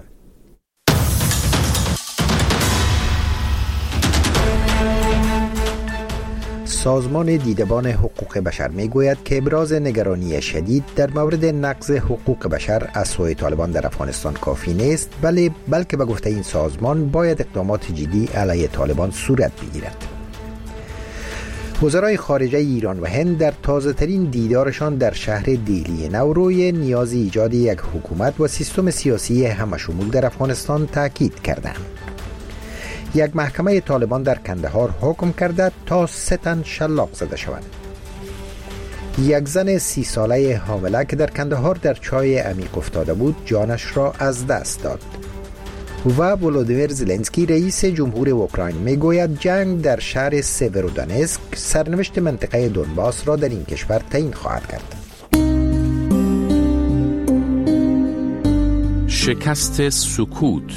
سازمان دیدبان حقوق بشر می گوید که ابراز نگرانی شدید در مورد نقض حقوق بشر از سوی طالبان در افغانستان کافی نیست، بلکه بلکه به گفته این سازمان باید اقدامات جدی علیه طالبان صورت بگیرد. وزرای خارجه ایران و هند در تازه ترین دیدارشان در شهر دیلی نو روی نیاز ایجاد یک حکومت و سیستم سیاسی همشمول در افغانستان تاکید کردند. یک محکمه طالبان در کندهار حکم کرده تا سه تن شلاق زده شوند. یک زن سی ساله حامله که در کندهار در چای عمیق افتاده بود جانش را از دست داد. و ولودیمیر زلنسکی رئیس جمهور اوکراین میگوید جنگ در شهر سیورودونتسک سرنوشت منطقه دونباس را در این کشور تعیین خواهد کرد. شکست سکوت.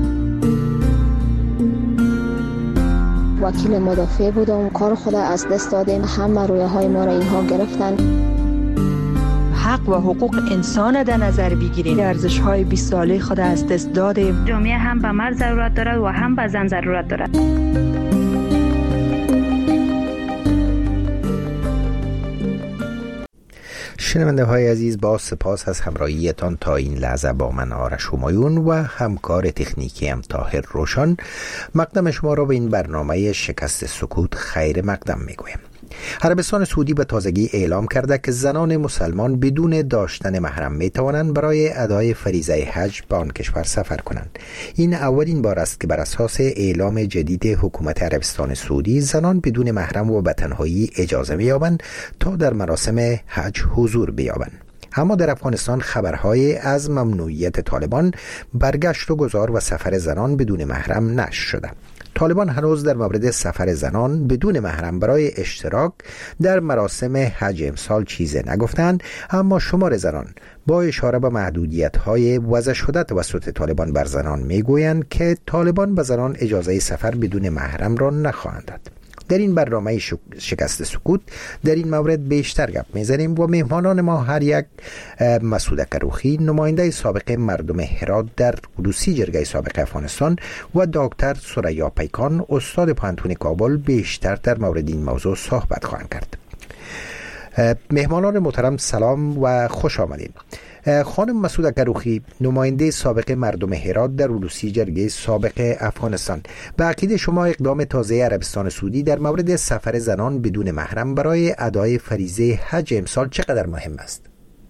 وکیل مدافع بودم، کار خود از دست دادیم، همه رویه های ما را اینها گرفتن. حق و حقوق انسان در نظر بگیریم. ارزش های بیست ساله خود از دست دادیم. جامعه هم به مرد ضرورت دارد و هم به زن ضرورت دارد. شنونده های عزیز، با سپاس از همراهیتان تا این لحظه با من آرش همایون و همکار تکنیکی هم طاهر روشن. مقدم شما را به این برنامه شکست سکوت خیر مقدم میگویم. عربستان سعودی به تازگی اعلام کرده که زنان مسلمان بدون داشتن محرم می توانند برای ادای فریضه حج به آن کشور سفر کنند. این اولین بار است که بر اساس اعلام جدید حکومت عربستان سعودی زنان بدون محرم و به تنهایی اجازه می‌یابند تا در مراسم حج حضور بیابند. اما در افغانستان خبرهای از ممنوعیت طالبان برگشت و گذار و سفر زنان بدون محرم نشر شده. طالبان هنوز در مورد سفر زنان بدون محرم برای اشتراک در مراسم حج امسال چیزی نگفتند، اما شمار زنان با اشاره به محدودیت‌های وضع شده توسط طالبان بر زنان میگویند که طالبان به زنان اجازه سفر بدون محرم را نخواهند داد. در این برنامه شکست سکوت در این مورد بیشتر گپ میزنیم و مهمانان ما هر یک مسعود کروخی، نماینده سابق مردم هرات در حدوثی جرگه سابق افغانستان و دکتر ثریا پیکان، استاد پانتون کابل، بیشتر در مورد این موضوع صحبت خواهند کرد. مهمانان محترم سلام و خوش آمدید. خانم مسعود کروخی، نماینده سابق مردم هرات در حدوثی جرگه سابق افغانستان، به عقیده شما اقدام تازه عربستان سعودی در مورد سفر زنان بدون محرم برای ادای فریضه حج امسال چقدر مهم است؟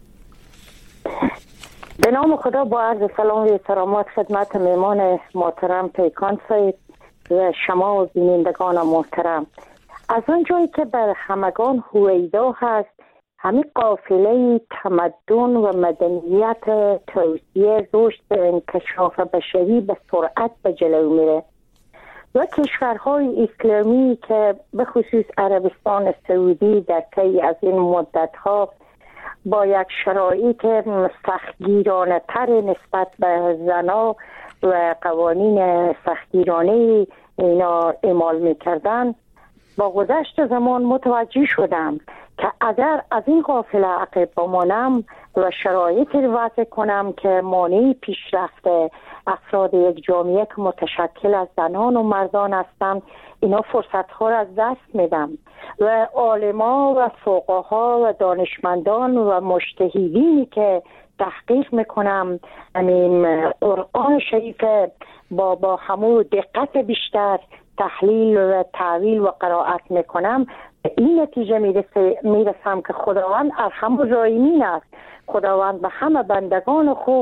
به نام خدا با عرض سلام و احترامات خدمت مهمان محترم پیکان صاحب و شما و بینندگان محترم. از آنجایی که بر همگان هویدا هست، همین قافله تمدن و مدنیت توسعه رشد به انکشاف بشری به سرعت به جلو میره و کشورهای اسلامی که به خصوص عربستان سعودی در طی از این مدتها با یک شرایط سختگیرانه تر نسبت به زنا و قوانین سختگیرانه اینا اعمال میکردن، با گذشت زمان متوجه شدم که اگر از این قافله عقب بمانم و شرایطی رو وضع کنم که مانع پیشرفت افراد یک جامعه که متشکل از زنان و مردان هستند، اینا فرصت‌ها را از دست میدم و عالما و فقها و دانشمندان و مجتهدینی که تحقیق میکنم همین قرآن شریف با با همون دقت بیشتر تحلیل و تعویل و قرائت میکنم، به این نتیجه میرسه میرسم که خداوند ارحم الراحمین است. خداوند به همه بندگان خوب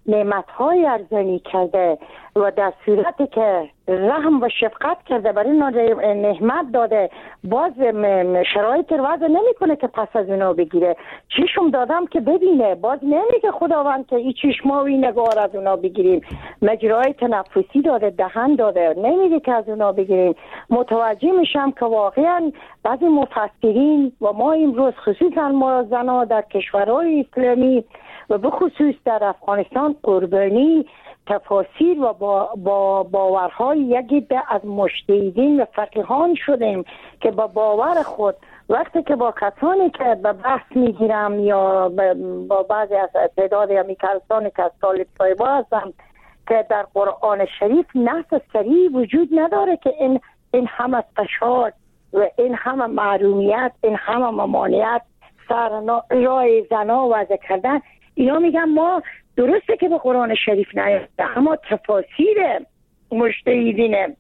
نعمت‌های ارزانی کرده و در صورتی که رحم و شفقت کرده برای اینا نعمت داده، باز شرایط رو وضع نمیکنه که پس از اونا بگیره. چشم دادم که ببینه، باز نمیگه خداوند که این چشماوی نگار از اونا بگیریم. مجرای تنفسی داده، دهن داده، نمیگه که از اونا بگیریم. متوجه میشم که واقعا بعضی مفسرین و ما امروز خصوصا ما زنها در کشورهای اسلامی و به خصوص در افغانستان قربانی تفاسیر و با, با باورهای یکی ده از مجتهدین و فقیهان شدیم که با باور خود وقتی که با کسانی که به بحث میگیرم یا با بعضی از تعداد همی کسانی که از طالب طایبا هستم که در قرآن شریف نص صریح وجود نداره که این این همه فشار و این همه محرومیت، این همه ممانعت سر راه زنا وضع کردن، اینا میگن ما درسته که به قرآن شریف نیافته، اما تفاسیر مجتهدین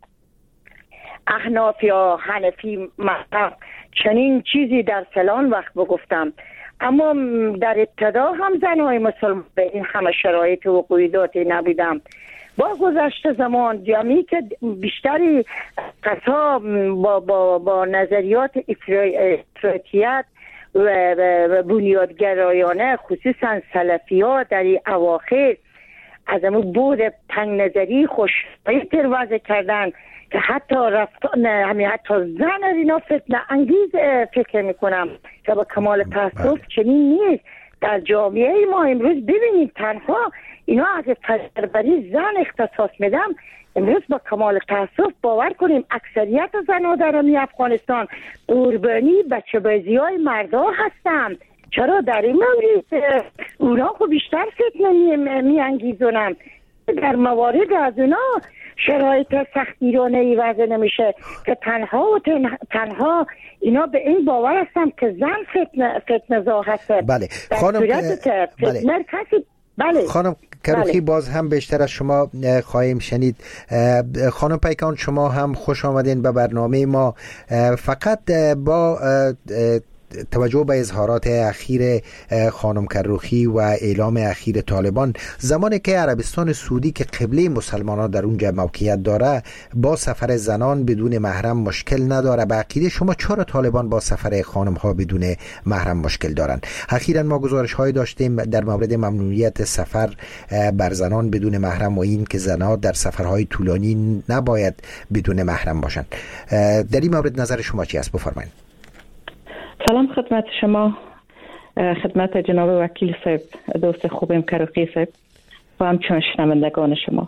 احناف یا حنفی مذهب چنین چیزی در فلان وقت بگفتم. اما در ابتدا هم زنهای مسلمان به این همه شرایط و قیوداتی نبودم. با گذشت زمان جمعی که بیشتری قصا با, با, با نظریات افراطیت و بنیادگرایانه خصوصا سلفی ها در این اواخر از همون بود تنگ نظری خوشایی وضع کردن که حتی رفتان همین حتی زن از اینا فتنه انگیز فکر میکنم که با کمال تاسف چنین نیست. در جامعه ما امروز ببینید تنها اینا اگه پروری زن اختصاص میدم، امروز با کمال تاسف باور کنیم اکثریت زنها در امی افغانستان قربانی بچه بازی های مردا هستن. چرا در این مورد اونا خب بیشتر فتنه می انگیزونن، در موارد از اونا شرایط سختگیرانه ای وضع نمیشه که تنها و تنها, تنها اینا به این باور هستن که زن فتنه فتنه زا هسته. بله خانم که بله. کسی بله. خانم کروخی بله. باز هم بیشتر از شما خواهیم شنید. خانم پیکان شما هم خوش آمدین به برنامه ما. فقط با توجه به اظهارات اخیر خانم کروخی و اعلام اخیر طالبان، زمانی که عربستان سعودی که قبله مسلمانان در اونجا موقعیت داره با سفر زنان بدون محرم مشکل نداره، به عقیده شما چرا طالبان با سفر خانم ها بدون محرم مشکل دارن؟ اخیراً ما گزارش های داشتیم در مورد ممنوعیت سفر بر زنان بدون محرم و این که زنها در سفرهای طولانی نباید بدون محرم باشند. در این مورد نظر شما چی است؟ بفرمایید. سلام خدمت شما، خدمت جناب وکیل صاحب، دوست خوبم کروخی صاحب و همچنین شنوندگان شما.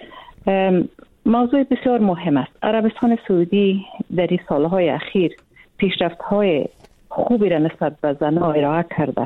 موضوع بسیار مهم است. عربستان سعودی در این سالهای اخیر پیشرفت‌های خوبی را نسبت به زنان ارائه کرده.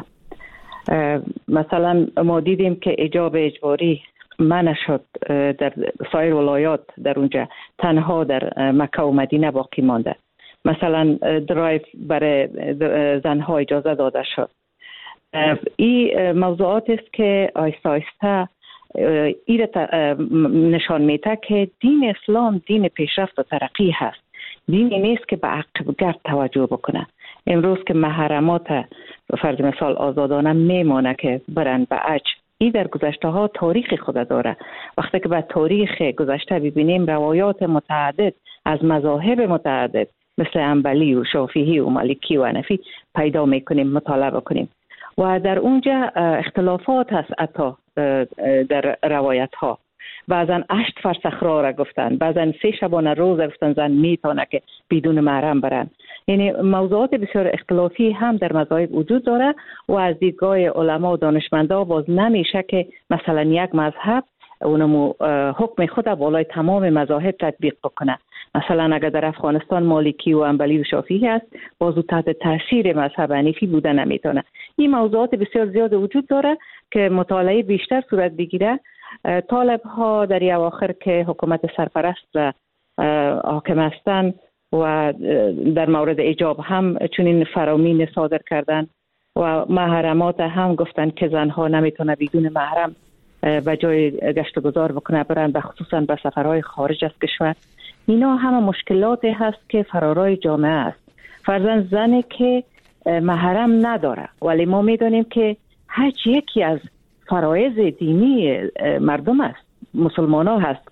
مثلا ما دیدیم که حجاب اجباری منع شد در سایر ولایات، در اونجا تنها در مکه و مدینه باقی مانده. مثلا درایو برای زنها اجازه داده شد. این موضوعات است که آیسته آیسته ای نشان میده که دین اسلام دین پیشرفت و ترقی هست. دینی نیست که به عقب گرد توجه بکنه. امروز که محرمات فرض مثال آزادانه میمانه که برن به حج، این در گذشته ها تاریخ خود داره. وقتی که به تاریخ گذشته ببینیم روایات متعدد از مذاهب متعدد مثل انبلی و شافعی و مالکی و حنفی پیدا میکنیم، مطالعه کنیم و در اونجا اختلافات هست حتی در روایت ها. بعضا هشت فرسخ را گفتن، بعضا سه شبانه روز گفتن زن میتونه که بدون محرم برن. یعنی موضوعات بسیار اختلافی هم در مذاهب وجود داره و از دیدگاه علما و دانشمندا باز نمیشه که مثلا یک مذهب اونمو حکم خود بالای تمام مذاهب تطبیق بکنه. مثلا اگر در افغانستان مالکی و انبلی و شافعی هست، بازو تحت تاثیر مذهب حنیفی بودن نمیتونه. این موضوعات بسیار زیاد وجود داره که مطالعه بیشتر صورت بگیره. طالب ها در اواخر که حکومت سرپرست را حاکم هستند و در مورد حجاب هم چنین فرامین صادر کردن و محرمات هم گفتن که زنها نمیتونه بدون محرم و جای گشت و گذار بکنه برن، به خصوصا به سفرهای خارج از کشور. اینا همه مشکلاتی هست که فرارای جامعه است. فرضاً زنی که محرم نداره، ولی ما میدونیم که هر یکی از فرایض دینی مردم است، مسلمان ها هست.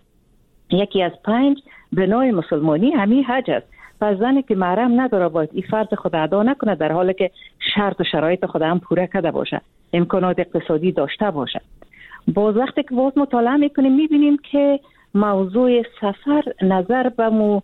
یکی از پنج بنای مسلمانی همین حج است. پس زنی که محرم نداره باید این فرض خود ادا نکنه در حالی که شرط و شرایط خود هم پوره کرده باشه، امکانات اقتصادی داشته باشه. باز وقتی که باز مطالعه میکنیم میبینیم که موضوع سفر نظر به مو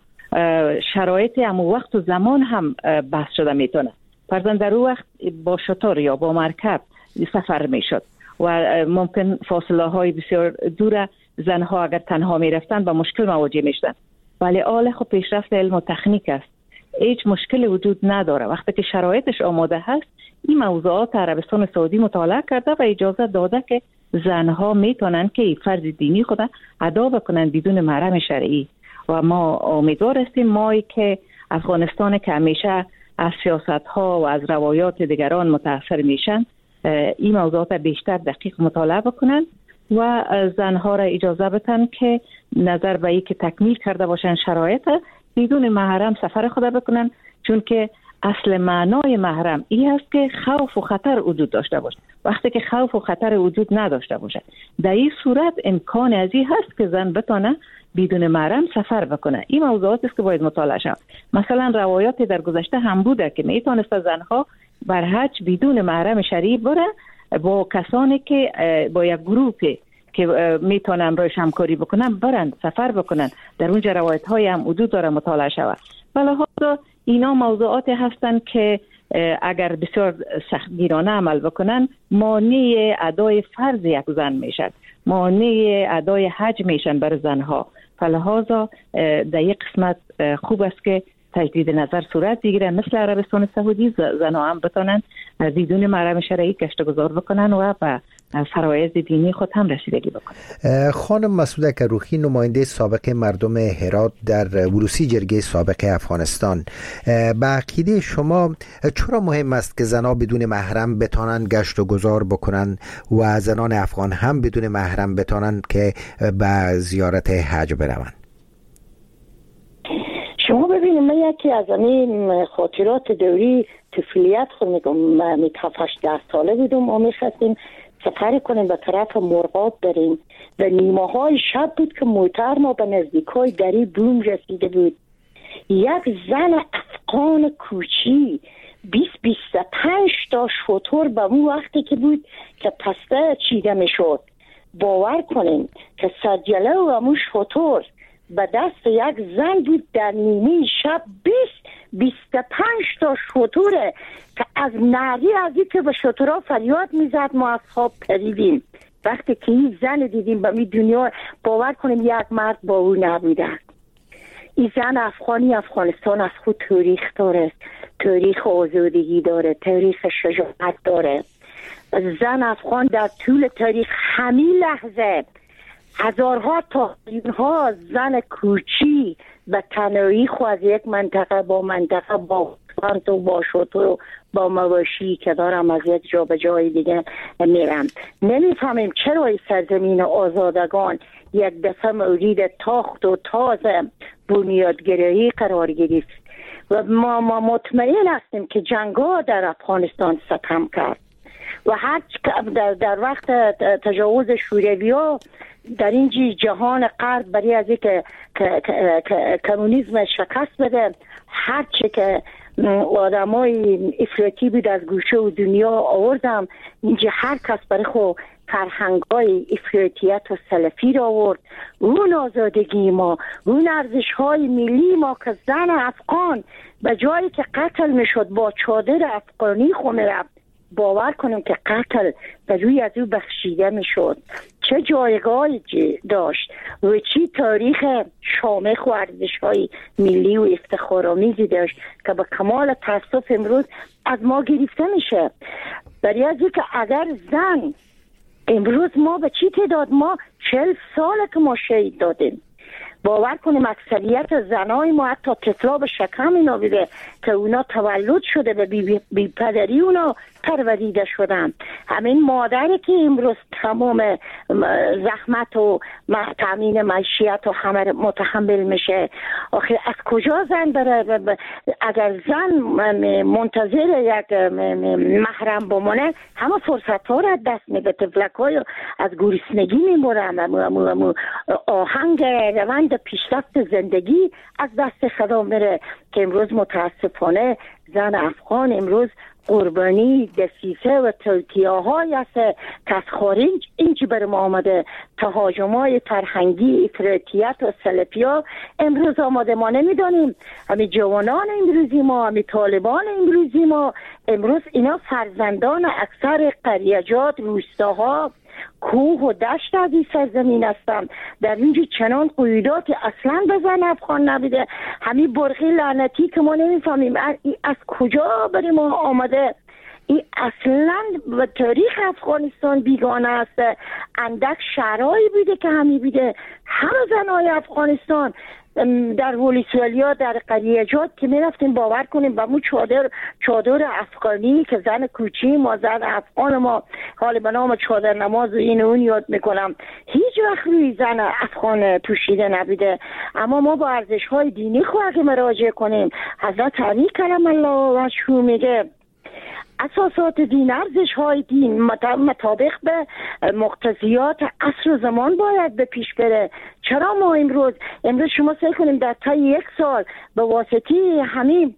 شرایط امو وقت و زمان هم بحث شده میتونه. فرضاً در اون وقت با شتر یا با مرکب سفر میشد و ممکن فاصله های بسیار دور زنها اگر تنها میرفتن با مشکل مواجه میشدن. ولی آل خب پیشرفت علم و تکنیک است، هیچ مشکل وجود نداره. وقتی که شرایطش آماده هست این موضوعات عربستان سعودی مطالعه کرده و اجازه داده که زنها میتونن که فرض دینی خود ادا بکنن بدون محرم شرعی. و ما امیدوار هستیم مایی که افغانستان که همیشه از سیاست ها و از روایات دیگران متاثر میشن این موضوعات بیشتر دقیق مطالعه بکنن و زنها را اجازه بدن که نظر به این که تکمیل کرده باشن شرایط بدون محرم سفر خود بکنن، چون که اصل معنای محرم این هست که خوف و خطر وجود داشته باشه. وقتی که خوف و خطر وجود نداشته باشه در این صورت امکان از این هست که زن بتونه بدون محرم سفر بکنه. این موضوعات است که باید مطالعه شود. مثلا روایات در گذشته هم بوده که میتونست زنها بر حج بدون محرم شرعی بره با کسانی که با یک گروهی که میتونن روش همکاری بکنن برند سفر بکنن. در اونجا روایت های هم وجود داره مطالعه شود. ولهذا اینا موضوعات هستند که اگر بسیار سختگیرانه عمل بکنن مانع ادای فرض یک زن میشن، مانع ادای حج میشن بر زنها. فلهذا در یک قسمت خوب است که تجدید نظر صورت بگیره، مثل عربستان سعودی زنها هم بتونن بدون محرم شرعی گشت گذار بکنن و به فرایض دینی خود هم رسیدگی بکنن. خانم مسعوده کروخی، نماینده سابق مردم هرات در ولوسی جرگه سابق افغانستان، به عقیده شما چرا مهم است که زنها بدون محرم بتونن گشت و گذار بکنن و زنان افغان هم بدون محرم بتونن که به زیارت حج بروند؟ شما ببینید من یکی از این خاطرات دوری طفولیت خود میگم، می هفت ده ساله بودم و میخواستیم سفر کنیم به طرف مرغاب بریم و نیمه های شب بود که موتر ما به نزدیک های دری بوم رسیده بود. یک زن افغان کوچی بیست بیست و پنج تا شتر به اون وقتی که بود که پسته چیده میشد، باور کنیم که سجله و امون شتر به دست یک زن بود در نیمه شب بیست بیست و پنج تا شتره که از نعری از این که به شترها فریاد میزد ما اصحاب پریدیم. وقتی که این زن دیدیم به می دنیا باور کنیم یک مرد با او نبوده. این زن افغانی افغانستان از خود تاریخ داره، تاریخ آزادگی داره، تاریخ شجاعت داره. زن افغان در طول تاریخ همین لحظه هزارها تا ها زن کوچی به تنهایی خو از یک منطقه با منطقه با فرد و با شتر و با مواشی که دارم از یک جا به جای دیگه میرم. نمیفهمیم چرا این سرزمین آزادگان یک دفعه مورد تاخت و تاز بنیادگرایی قرار گرفت و ما, ما مطمئن هستیم که جنگ‌ها در افغانستان ستم کرد و هر در, در وقت تجاوز شوروی‌ها در اینجی جهان غرب برای از که کمونیسم شکست بده، هرچه که آدمای افراطی بود از گوشه و دنیا آوردم اینجا هر کس برای خود فرهنگای افراطیت و سلفی را آورد. اون آزادگی ما، اون ارزش‌های ملی ما که زن افغان به جایی که قتل میشد با چادر افغانی خو میرفت، باور کنیم که قتل به روی از او بخشیده میشد. چه جایگاهی داشت و چی تاریخ شامخ و ارزش‌های ملی و افتخارآمیزی داشت که به کمال تاسف امروز از ما گرفته میشه. برای از که اگر زن امروز ما به چی تعداد ما چهل ساله که ما شهید دادیم، باور کنیم اکثریت زنای ما حتی تتراب شکم اینا بوده که اونا تولد شده و بی, بی پدری اونا پروریده شدن. همین مادری که امروز تمام زحمت و تامین معیشت و همه متحمل میشه، آخه از کجا زن داره؟ اگر زن منتظر یک محرم بمونه همه فرصت ها را دست میده. تفلک های از گرسنگی میمورن، آهنگ روند پیشرفت زندگی از دست خدا میره که امروز متاسفانه زن افغان امروز قربانی دسیسه و توطئه‌های است که از خارج اینچه بر ما آمده، تهاجم‌های فرهنگی، افراطیت و سلفی‌ها امروز آماده. ما نمیدانیم همین جوانان امروزی ما، همین طالبان امروزی ما، امروز اینا فرزندان اکثر قریجات، روستاها، کوه و دشت از این سرزمین هستند. در اینجا چنان قیودات اصلا به زن افغان نبیده. همین برقی لعنتی که ما نمیفهمیم از کجا برای ما آمده. این اصلا به تاریخ افغانستان بیگانه است. اندک شهرهایی بوده که همی بوده همه زنهای افغانستان در ولسوالیا، در قریجات که می رفتیم باور کنیم با مو چادر چادر افغانی که زن کوچی ما، زن افغان ما، حال به نام چادر نماز و این اون یاد میکنم، هیچ وقت روی زن افغان پوشیده نبوده. اما ما با ارزش های دینی خود اگه مراجعه کنیم، حضرت علی کرم الله وجهه میگه اساسات دین، ارزش های دین مطابق به مقتضیات عصر و زمان باید به پیش بره. چرا ما امروز امروز شما سعی کنیم در طی یک سال به واسطه همین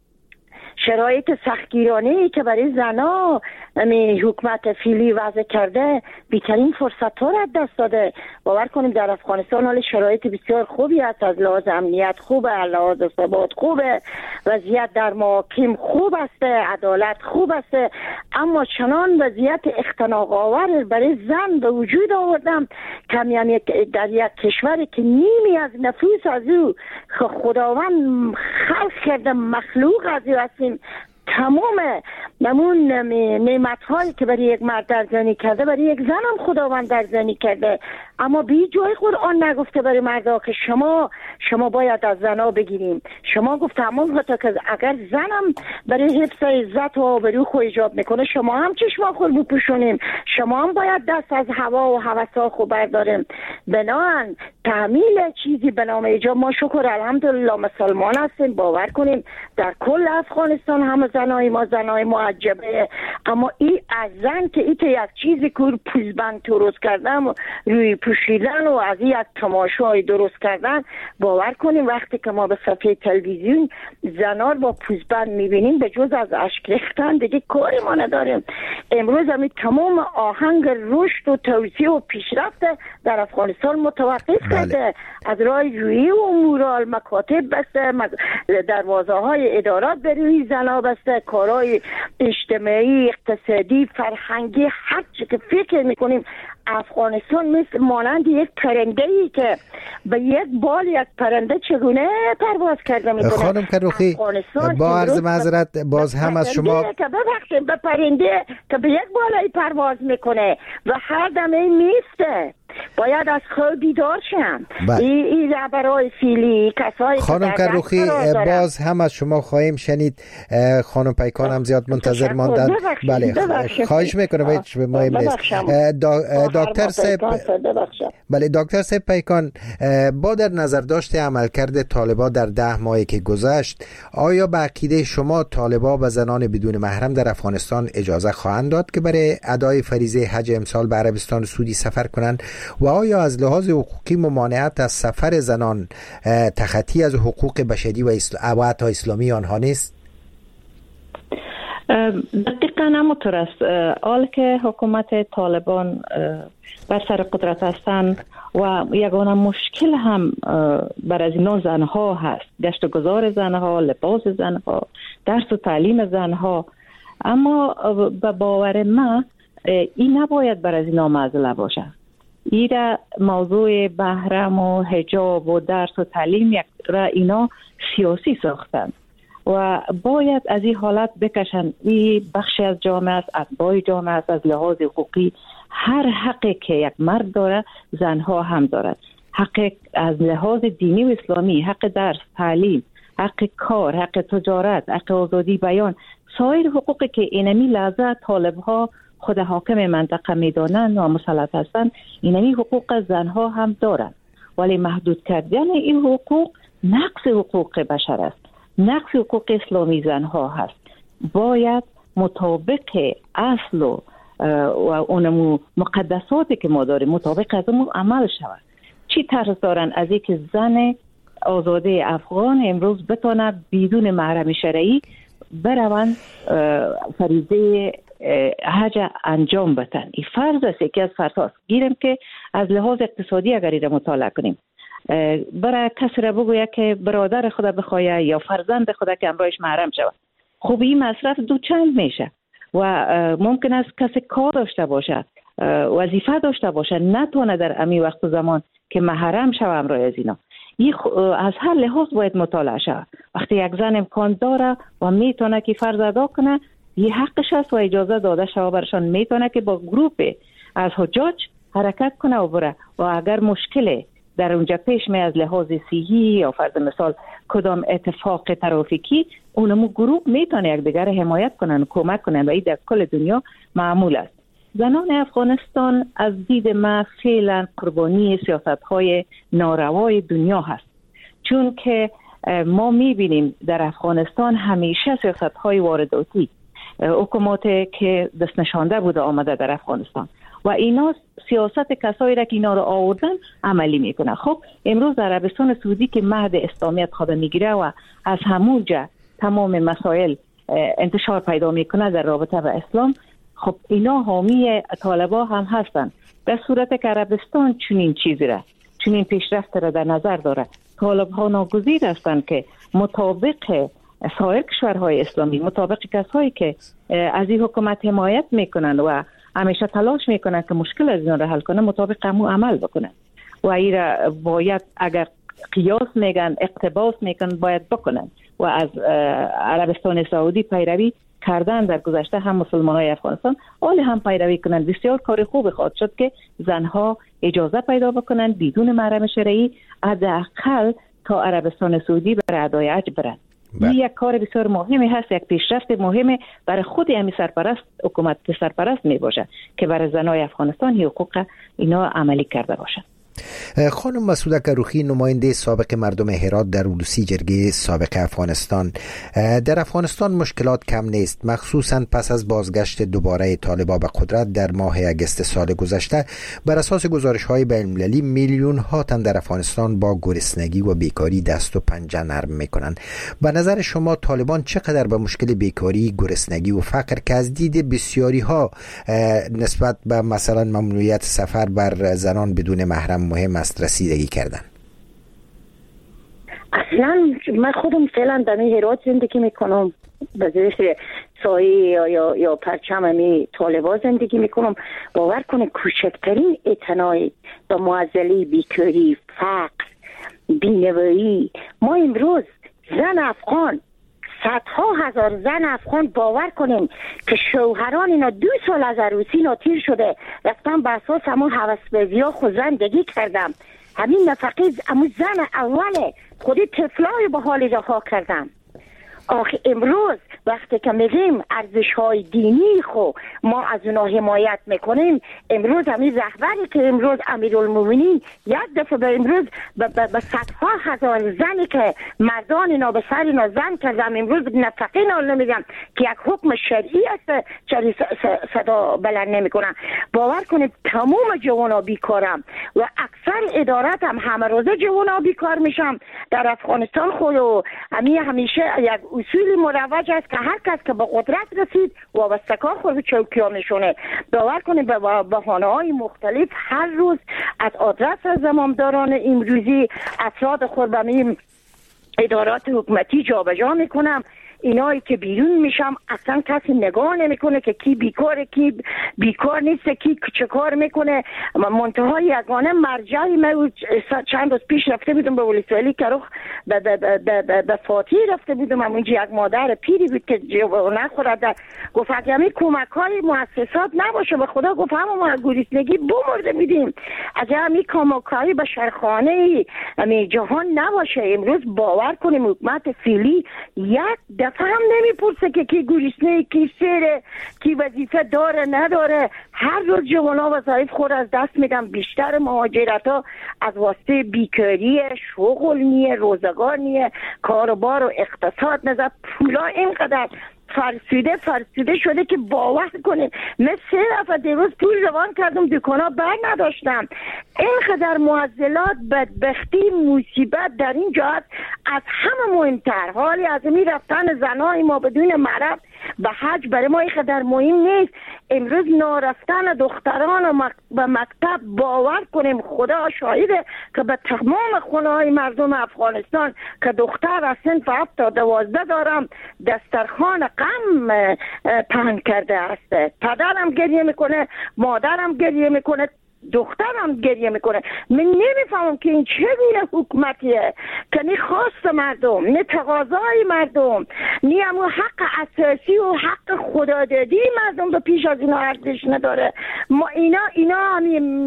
شرایط سختگیرانه‌ای که برای زنها حکومت فعلی وضع کرده بیترین فرصت ها را دست داده. باور کنیم در افغانستان حال شرایط بسیار خوبی است، از لحاظ امنیت خوبه، از لحاظ ثبات خوبه، وضعیت در محاکم خوب است، عدالت خوب است، اما چنان وضعیت اختناق آور برای زن به وجود آوردم که یعنی در یک کشوری که نیمی از نفوس از او خداوند خلق کرده، مخلوق از او هستیم، تمام نمون نعمت هایی که برای یک مرد درزنی کرده برای یک زن هم خداوند درزنی کرده. اما بی جای قرآن نگفته برای مردا که شما شما باید از زنها بگیریم. شما گفت همون گفته که اگر زنم برای حفظ عزت و آبرو خو ایجاب میکنه، شما هم چشما خود بپوشونیم، شما هم باید دست از هوا و هوسا خو برداریم. بناهن تعمیل چیزی به نام ایجاب، ما شکر الحمدلله مسلمان هستیم، باور کنیم در کل افغانستان همه زنای ما زنای معجبه. اما این از زن که این یک چیزی که پوزبند درست کردن روی پوشیدن و از یک تماشای درست کردن، باور کنیم وقتی که ما به صفحه تلویزیون زنار با پوزبند میبینیم به جز از اشک ریختن دیگه کاری ما نداریم. امروز همین تمام آهنگ رشد و توسعه و پیشرفت در افغانستان متوقف کرده. از راه جویی و مورال مکاتب بسته، دروازه های ادارات به روی زنها بسته، کارهای اجتماعی، اقتصادی، فرهنگی، هر چی که فکر میکنیم افغانستان مثل مانند یک پرنده ای که به یک بال یک پرنده چگونه پرواز کرده میکنه. خانم کروخی با عرض معذرت باز هم از شما که ببخشید به پرنده که به یک بالای پرواز میکنه و هر دمه میسته، باید از خواب بیدار شم. این ای رهبرای فیلی کسایی خانم کروخی باز هم از شما خواهیم شنید. خانم پیکان هم زیاد منتظر ماندن. بله خواهش میکنم هیچ به مهم نیست. دکتر صاحب بله دکتر صاحب پیکان، با در نظر داشته عملکرد طالبان در ده ماهی که گذشت، آیا به عقیده شما طالبان به زنان بدون محرم در افغانستان اجازه خواهند داد که برای ادای فریضه حج امسال به عربستان سعودی سفر کنند و آیا از لحاظ حقوقی ممانعت از سفر زنان تخطی از حقوق بشری و حتی اسلامی آنها نیست؟ دقیقا همونطور است. حال که حکومت طالبان بر سر قدرت هستند و یگانه مشکل هم بر از اینا زنها هست، گشت و گذار زنها، لباس زنها، درس و تعلیم زنها. اما به باور من این نباید بر از اینا معضله باشه. این موضوع محرم و حجاب و درس و تعلیم یک را اینا سیاسی ساختند و باید از این حالت بکشن. این بخشی از جامعه است، اتباع جامعه است. از لحاظ حقوقی هر حقی که یک مرد داره زنها هم دارد. حق از لحاظ دینی و اسلامی، حق درس، تعلیم، حق کار، حق تجارت، حق آزادی بیان، سایر حقوقی که اینمی لحظه طالب ها خود حاکم منطقه میدانند و مسلط هستند، اینمی حقوق زنها هم دارند، ولی محدود کردن این حقوق نقص حقوق بشر است، نقص حقوق اسلامی زنها هست. باید مطابق اصل و و اونمو مقدساتی که ما داریم مطابق از اون عمل شود. چی طرز دارن از اینکه زن آزاده افغان امروز بتونه بدون محرم شرعی بروند فریضه حج انجام بدن؟ این فرض است، یکی از فرضاست. گیریم که از لحاظ اقتصادی اگر این مطالعه کنیم، برای کسی را بگوید که برادر خود بخواه یا فرزند خود که امرایش محرم شود، خب این مصرف دو چند میشه و ممکن است کسی کار داشته باشه، وظیفه داشته باشه، نتونه در امی وقت و زمان که محرم شوه امرای از اینا. از هر لحاظ باید مطالعه شود. وقتی یک زن امکان داره و میتونه که فرض ادا کنه، یه حقش است و اجازه داده شود برشان، میتونه که با گروپ از حجاج حرکت کنه و بره و اگر مشکل در اونجا پیش می از لحاظ صحی یا فرض مثال کدام اتفاق ترافیکی، اونمو گروه میتونه یک دیگر حمایت کنن و کمک کنن و این در کل دنیا معمول است. زنان افغانستان از دید ما فعلا قربانی سیاست‌های ناروای دنیا هست، چون که ما میبینیم در افغانستان همیشه سیاست‌های وارداتی حکومت که دست نشانده بوده آمده در افغانستان و اینا سیاست کسایی را که اینا رو آوردن عملی میکنه. خب امروز در عربستان سعودی که مهد اسلامیت خود میگیره و از همونجا تمام مسائل انتشار پیدا میکنه در رابطه با اسلام، خب اینا حامی طالبا هم هستن. در صورت که عربستان چنین چیزی را، چنین پیشرفت را در نظر داره، طالب ها ناگزیر هستند که مطابق سایر کشورهای اسلامی، مطابق کسایی که از این حکومت حمایت میکنن و همیشه تلاش میکنن که مشکل از اینا را حل کنن، مطابق همون عمل بکنن و این را باید اگر قیاس میگن، اقتباس میگن، باید بکنن و از عربستان سعودی پیروی کردن در گذشته. هم مسلمان های افغانستان حال هم پیروی کنن. بسیار کار خوب خواهد شد که زنها اجازه پیدا بکنن بدون محرم شرعی حداقل تا عربستان سعودی برای ادای حج برن. این یک کار بسیار مهمی هست، یک پیشرفت مهمه برای خود همی سرپرست، حکومت سرپرست می باشه که برای زنای افغانستان حقوق اینا عملی کرده باشه. خانم مسعوده کروخی، نماینده سابق مردم هرات در علوسی جرگه سابق افغانستان، در افغانستان مشکلات کم نیست، مخصوصا پس از بازگشت دوباره طالبان به قدرت در ماه اگست سال گذشته. بر اساس گزارش‌های بین‌المللی میلیون ها تن در افغانستان با گرسنگی و بیکاری دست و پنجه نرم میکنند. به نظر شما طالبان چقدر به مشکل بیکاری، گرسنگی و فقر که از دید بسیاری ها نسبت به مثلا ممنوعیت سفر بر زنان بدون محرم مهم است رسیدگی کردن؟ اصلا من خودم فعلا در هرات زندگی میکنم، به زیر سایه یا, یا, یا پرچم همی طالبا زندگی میکنم. باور کنه کوچکترین اعتنایی به معضله بیکاری، فقر، بینوایی، ما امروز زن افغان، صدها هزار زن افغان باور کنیم که شوهران اینا دو سال از عروسی اینا تیر شده، رفتن به اساس همون هوسبازی‌ها خود زندگی کردم. همین نفقه همون زن اوله خودی طفلای به حال رها کردم. آخه امروز وقتی که میگیم ارزش های دینی خو ما از اونا حمایت میکنیم، امروز همین رهبری که امروز امیرالمومنین یک دفعه به امروز به صدها هزار زنی که مردان اینا به سر اینا زن کردم، امروز نفقه اینا نمیگم که یک حکم شرعی است، چری صدا بلند نمیکنن. باور کنید تمام جوانا بیکارم و اکثر ادارات هم همه روزه جوانا بیکار میشم در افغانستان. خود و همین همیشه یک اصول مروج است که هر کس که به قدرت رسید وابستگاه خود به چوکی‌ها میشونه. باور کنید به بهانه‌های مختلف هر روز از آدرس زمامداران امروزی افراد خود به ادارات حکومتی جابجا میکنم. اینایی که بیرون میشم اصلا کسی نگاه نمیکنه که کی بیکاره کی بیکار نیست، کی چه کار میکنه. منتهای یگانه مرجعی من چند روز پیش رفته بودم به ولسوالی کروخ به به فاتی رفته بودم، اونجا یک مادر پیری بود که نخورد، گفت اگه همی کمک های مؤسسات نباشه به خدا گفت همه ما گریسنگی بمرده میدیم، اگه همی کمک های بشرخانه همی جهان نباشه. امروز باور کنیم حکومت فعلی یک دفعه دفعه هم نمیپرسه که کی گریسنه، کی سیره، کی وظیفه داره نداره. هر روز جوانا وظایف خود از دست میدن. بیشتر مهاجرت ها از واسطه بیکاری، شغل نیه، روزگار نیه، کاروبار و اقتصاد نظر پولا اینقدر فرسوده فرسوده شده که باور کنید من سه دفعه دیروز پول روان کردم دکانا بر نداشتم. اینقدر معضلات، بدبختی، مصیبت در این جهت از همه مهمتر. حالی از می رفتن زنای ما بدون مرد به حج برای ما اینقدر مهم نیست. امروز نارفتن دختران به مکتب باور کنیم خدا شاهده که به تمام خونه های مردم افغانستان که دختر از سنف هفت تا دوازده دارم دسترخوان غم پهن کرده است. پدرم گریه میکنه، مادرم گریه میکنه، دخترم گریه میکنه. من نمیفهمم که این چه گونه حکومتیه که نی خواست مردم، نی تقاضای مردم، نی همو حق اساسی و حق خدادادی مردم به پیش از اینا ارزش نداره. ما اینا اینا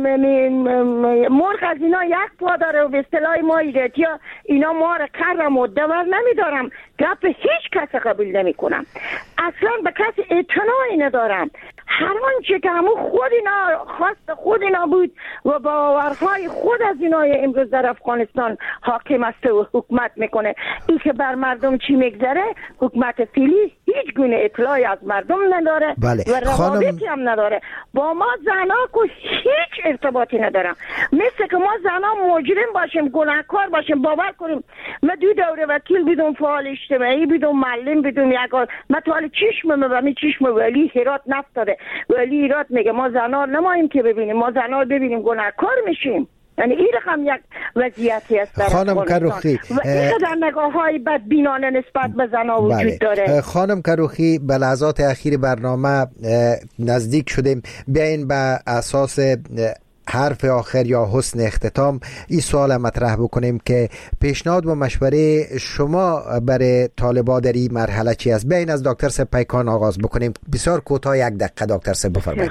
مرغ از اینا یک پا داره و به اصطلاح ما ایرتیا اینا ما را کرم و دور نمیدارم. گپ هیچ کس قبول نمی کنم، اصلا به کسی اعتنایی ندارم. هر آنچه که همون خود اینا خواست خود اینا بود و باورهای خود از اینا امروز در افغانستان حاکم است و حکومت میکنه. این که بر مردم چی میگذره حکومت فعلی هیچ گونه اطلاعی از مردم نداره. بله. و روابطی هم نداره. با ما زنا که هیچ ارتباطی ندارم. مثل که ما زنا مجرم باشیم، گناهکار باشیم. باور کنیم من دو دوره وکیل بیدون، فعال اجتماعی بیدون، معلم بیدون، یک من تو حال چشم و می چشم ولی هرات نفتاده. ولی ایراد میگه ما زنا نماییم که ببینیم، ما زنا ببینیم گناهکار میشیم. یعنی این رقم یک وضعیتی است در خانم کروخی و اینقدر نگاه های بدبینانه نسبت به زنا وجود بله. داره. خانم کروخی به لحظات اخیر برنامه نزدیک شدیم. بیاین به اساس حرف آخر یا حسن اختتام این سوال مطرح بکنیم که پیشنهاد و مشوره شما برای طالبا در این مرحله چی است؟ بیاین از دکتر سپیکان آغاز بکنیم. بسیار کوتاه، یک دقیقه دکتر سپ بفرمایید.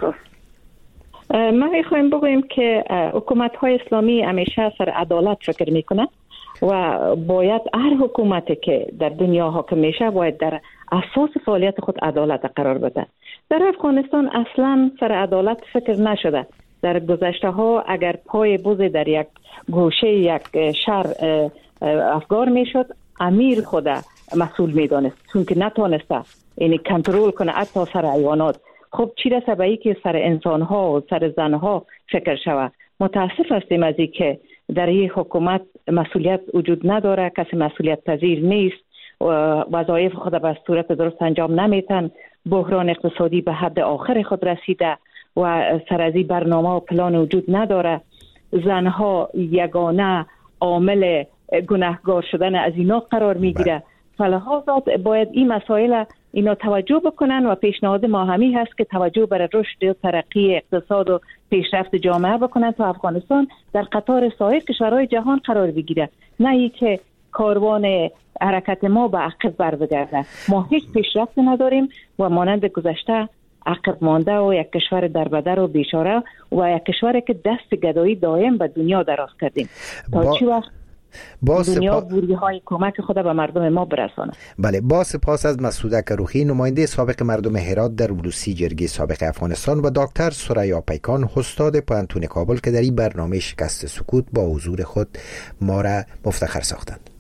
ما میخوایم بگوییم که حکومت های اسلامی همیشه سر عدالت فکر میکنه و باید هر حکومتی که در دنیا حاکم میشه باید در اساس فعالیت خود عدالت قرار بده. در افغانستان اصلا سر عدالت فکر نشده. در گذشته ها اگر پای بوز در یک گوشه یک شهر افگار میشد، امیر خود مسئول میدانست چون که نتونسته یعنی کنترل کنه حتی سر حیوانات. خب چی رسه به ای که سر انسان ها و سر زن ها فکر شود. متاسف هستیم از این که در این حکومت مسئولیت وجود نداره، کسی مسئولیت پذیر نیست، وظایف خود به صورت درست انجام نمیتن. بحران اقتصادی به حد آخر خود رسیده و سر از این برنامه و پلان وجود نداره. زنها یگانه عامل گناهگار شدن از اینا قرار میگیره. فلحاظات باید این مسائل اینا توجه بکنن و پیشنهاد ما همی هست که توجه بر رشد و ترقی اقتصاد و پیشرفت جامعه بکنن تا افغانستان در قطار سایر کشورهای جهان قرار بگیره، نه ای که کاروان حرکت ما به عقب بر بگرده. ما هیچ پیشرفت نداریم و مانند گذشته عقب مانده و یک کشور دربدر و بیچاره و یک کشوری که دست گدایی دائم به دنیا دراز کردیم. تا با... چی وقت با دنیا سپا... بوری های کمک خود به مردم ما برسانه. بله، با سپاس از مسعوده کروخی، نماینده سابق مردم هرات در ولوسی جرگه سابق افغانستان، و دکتر ثریا پیکان، استاد پوهنتون کابل که در این برنامه شکست سکوت با حضور خود ما را مفتخر ساختند.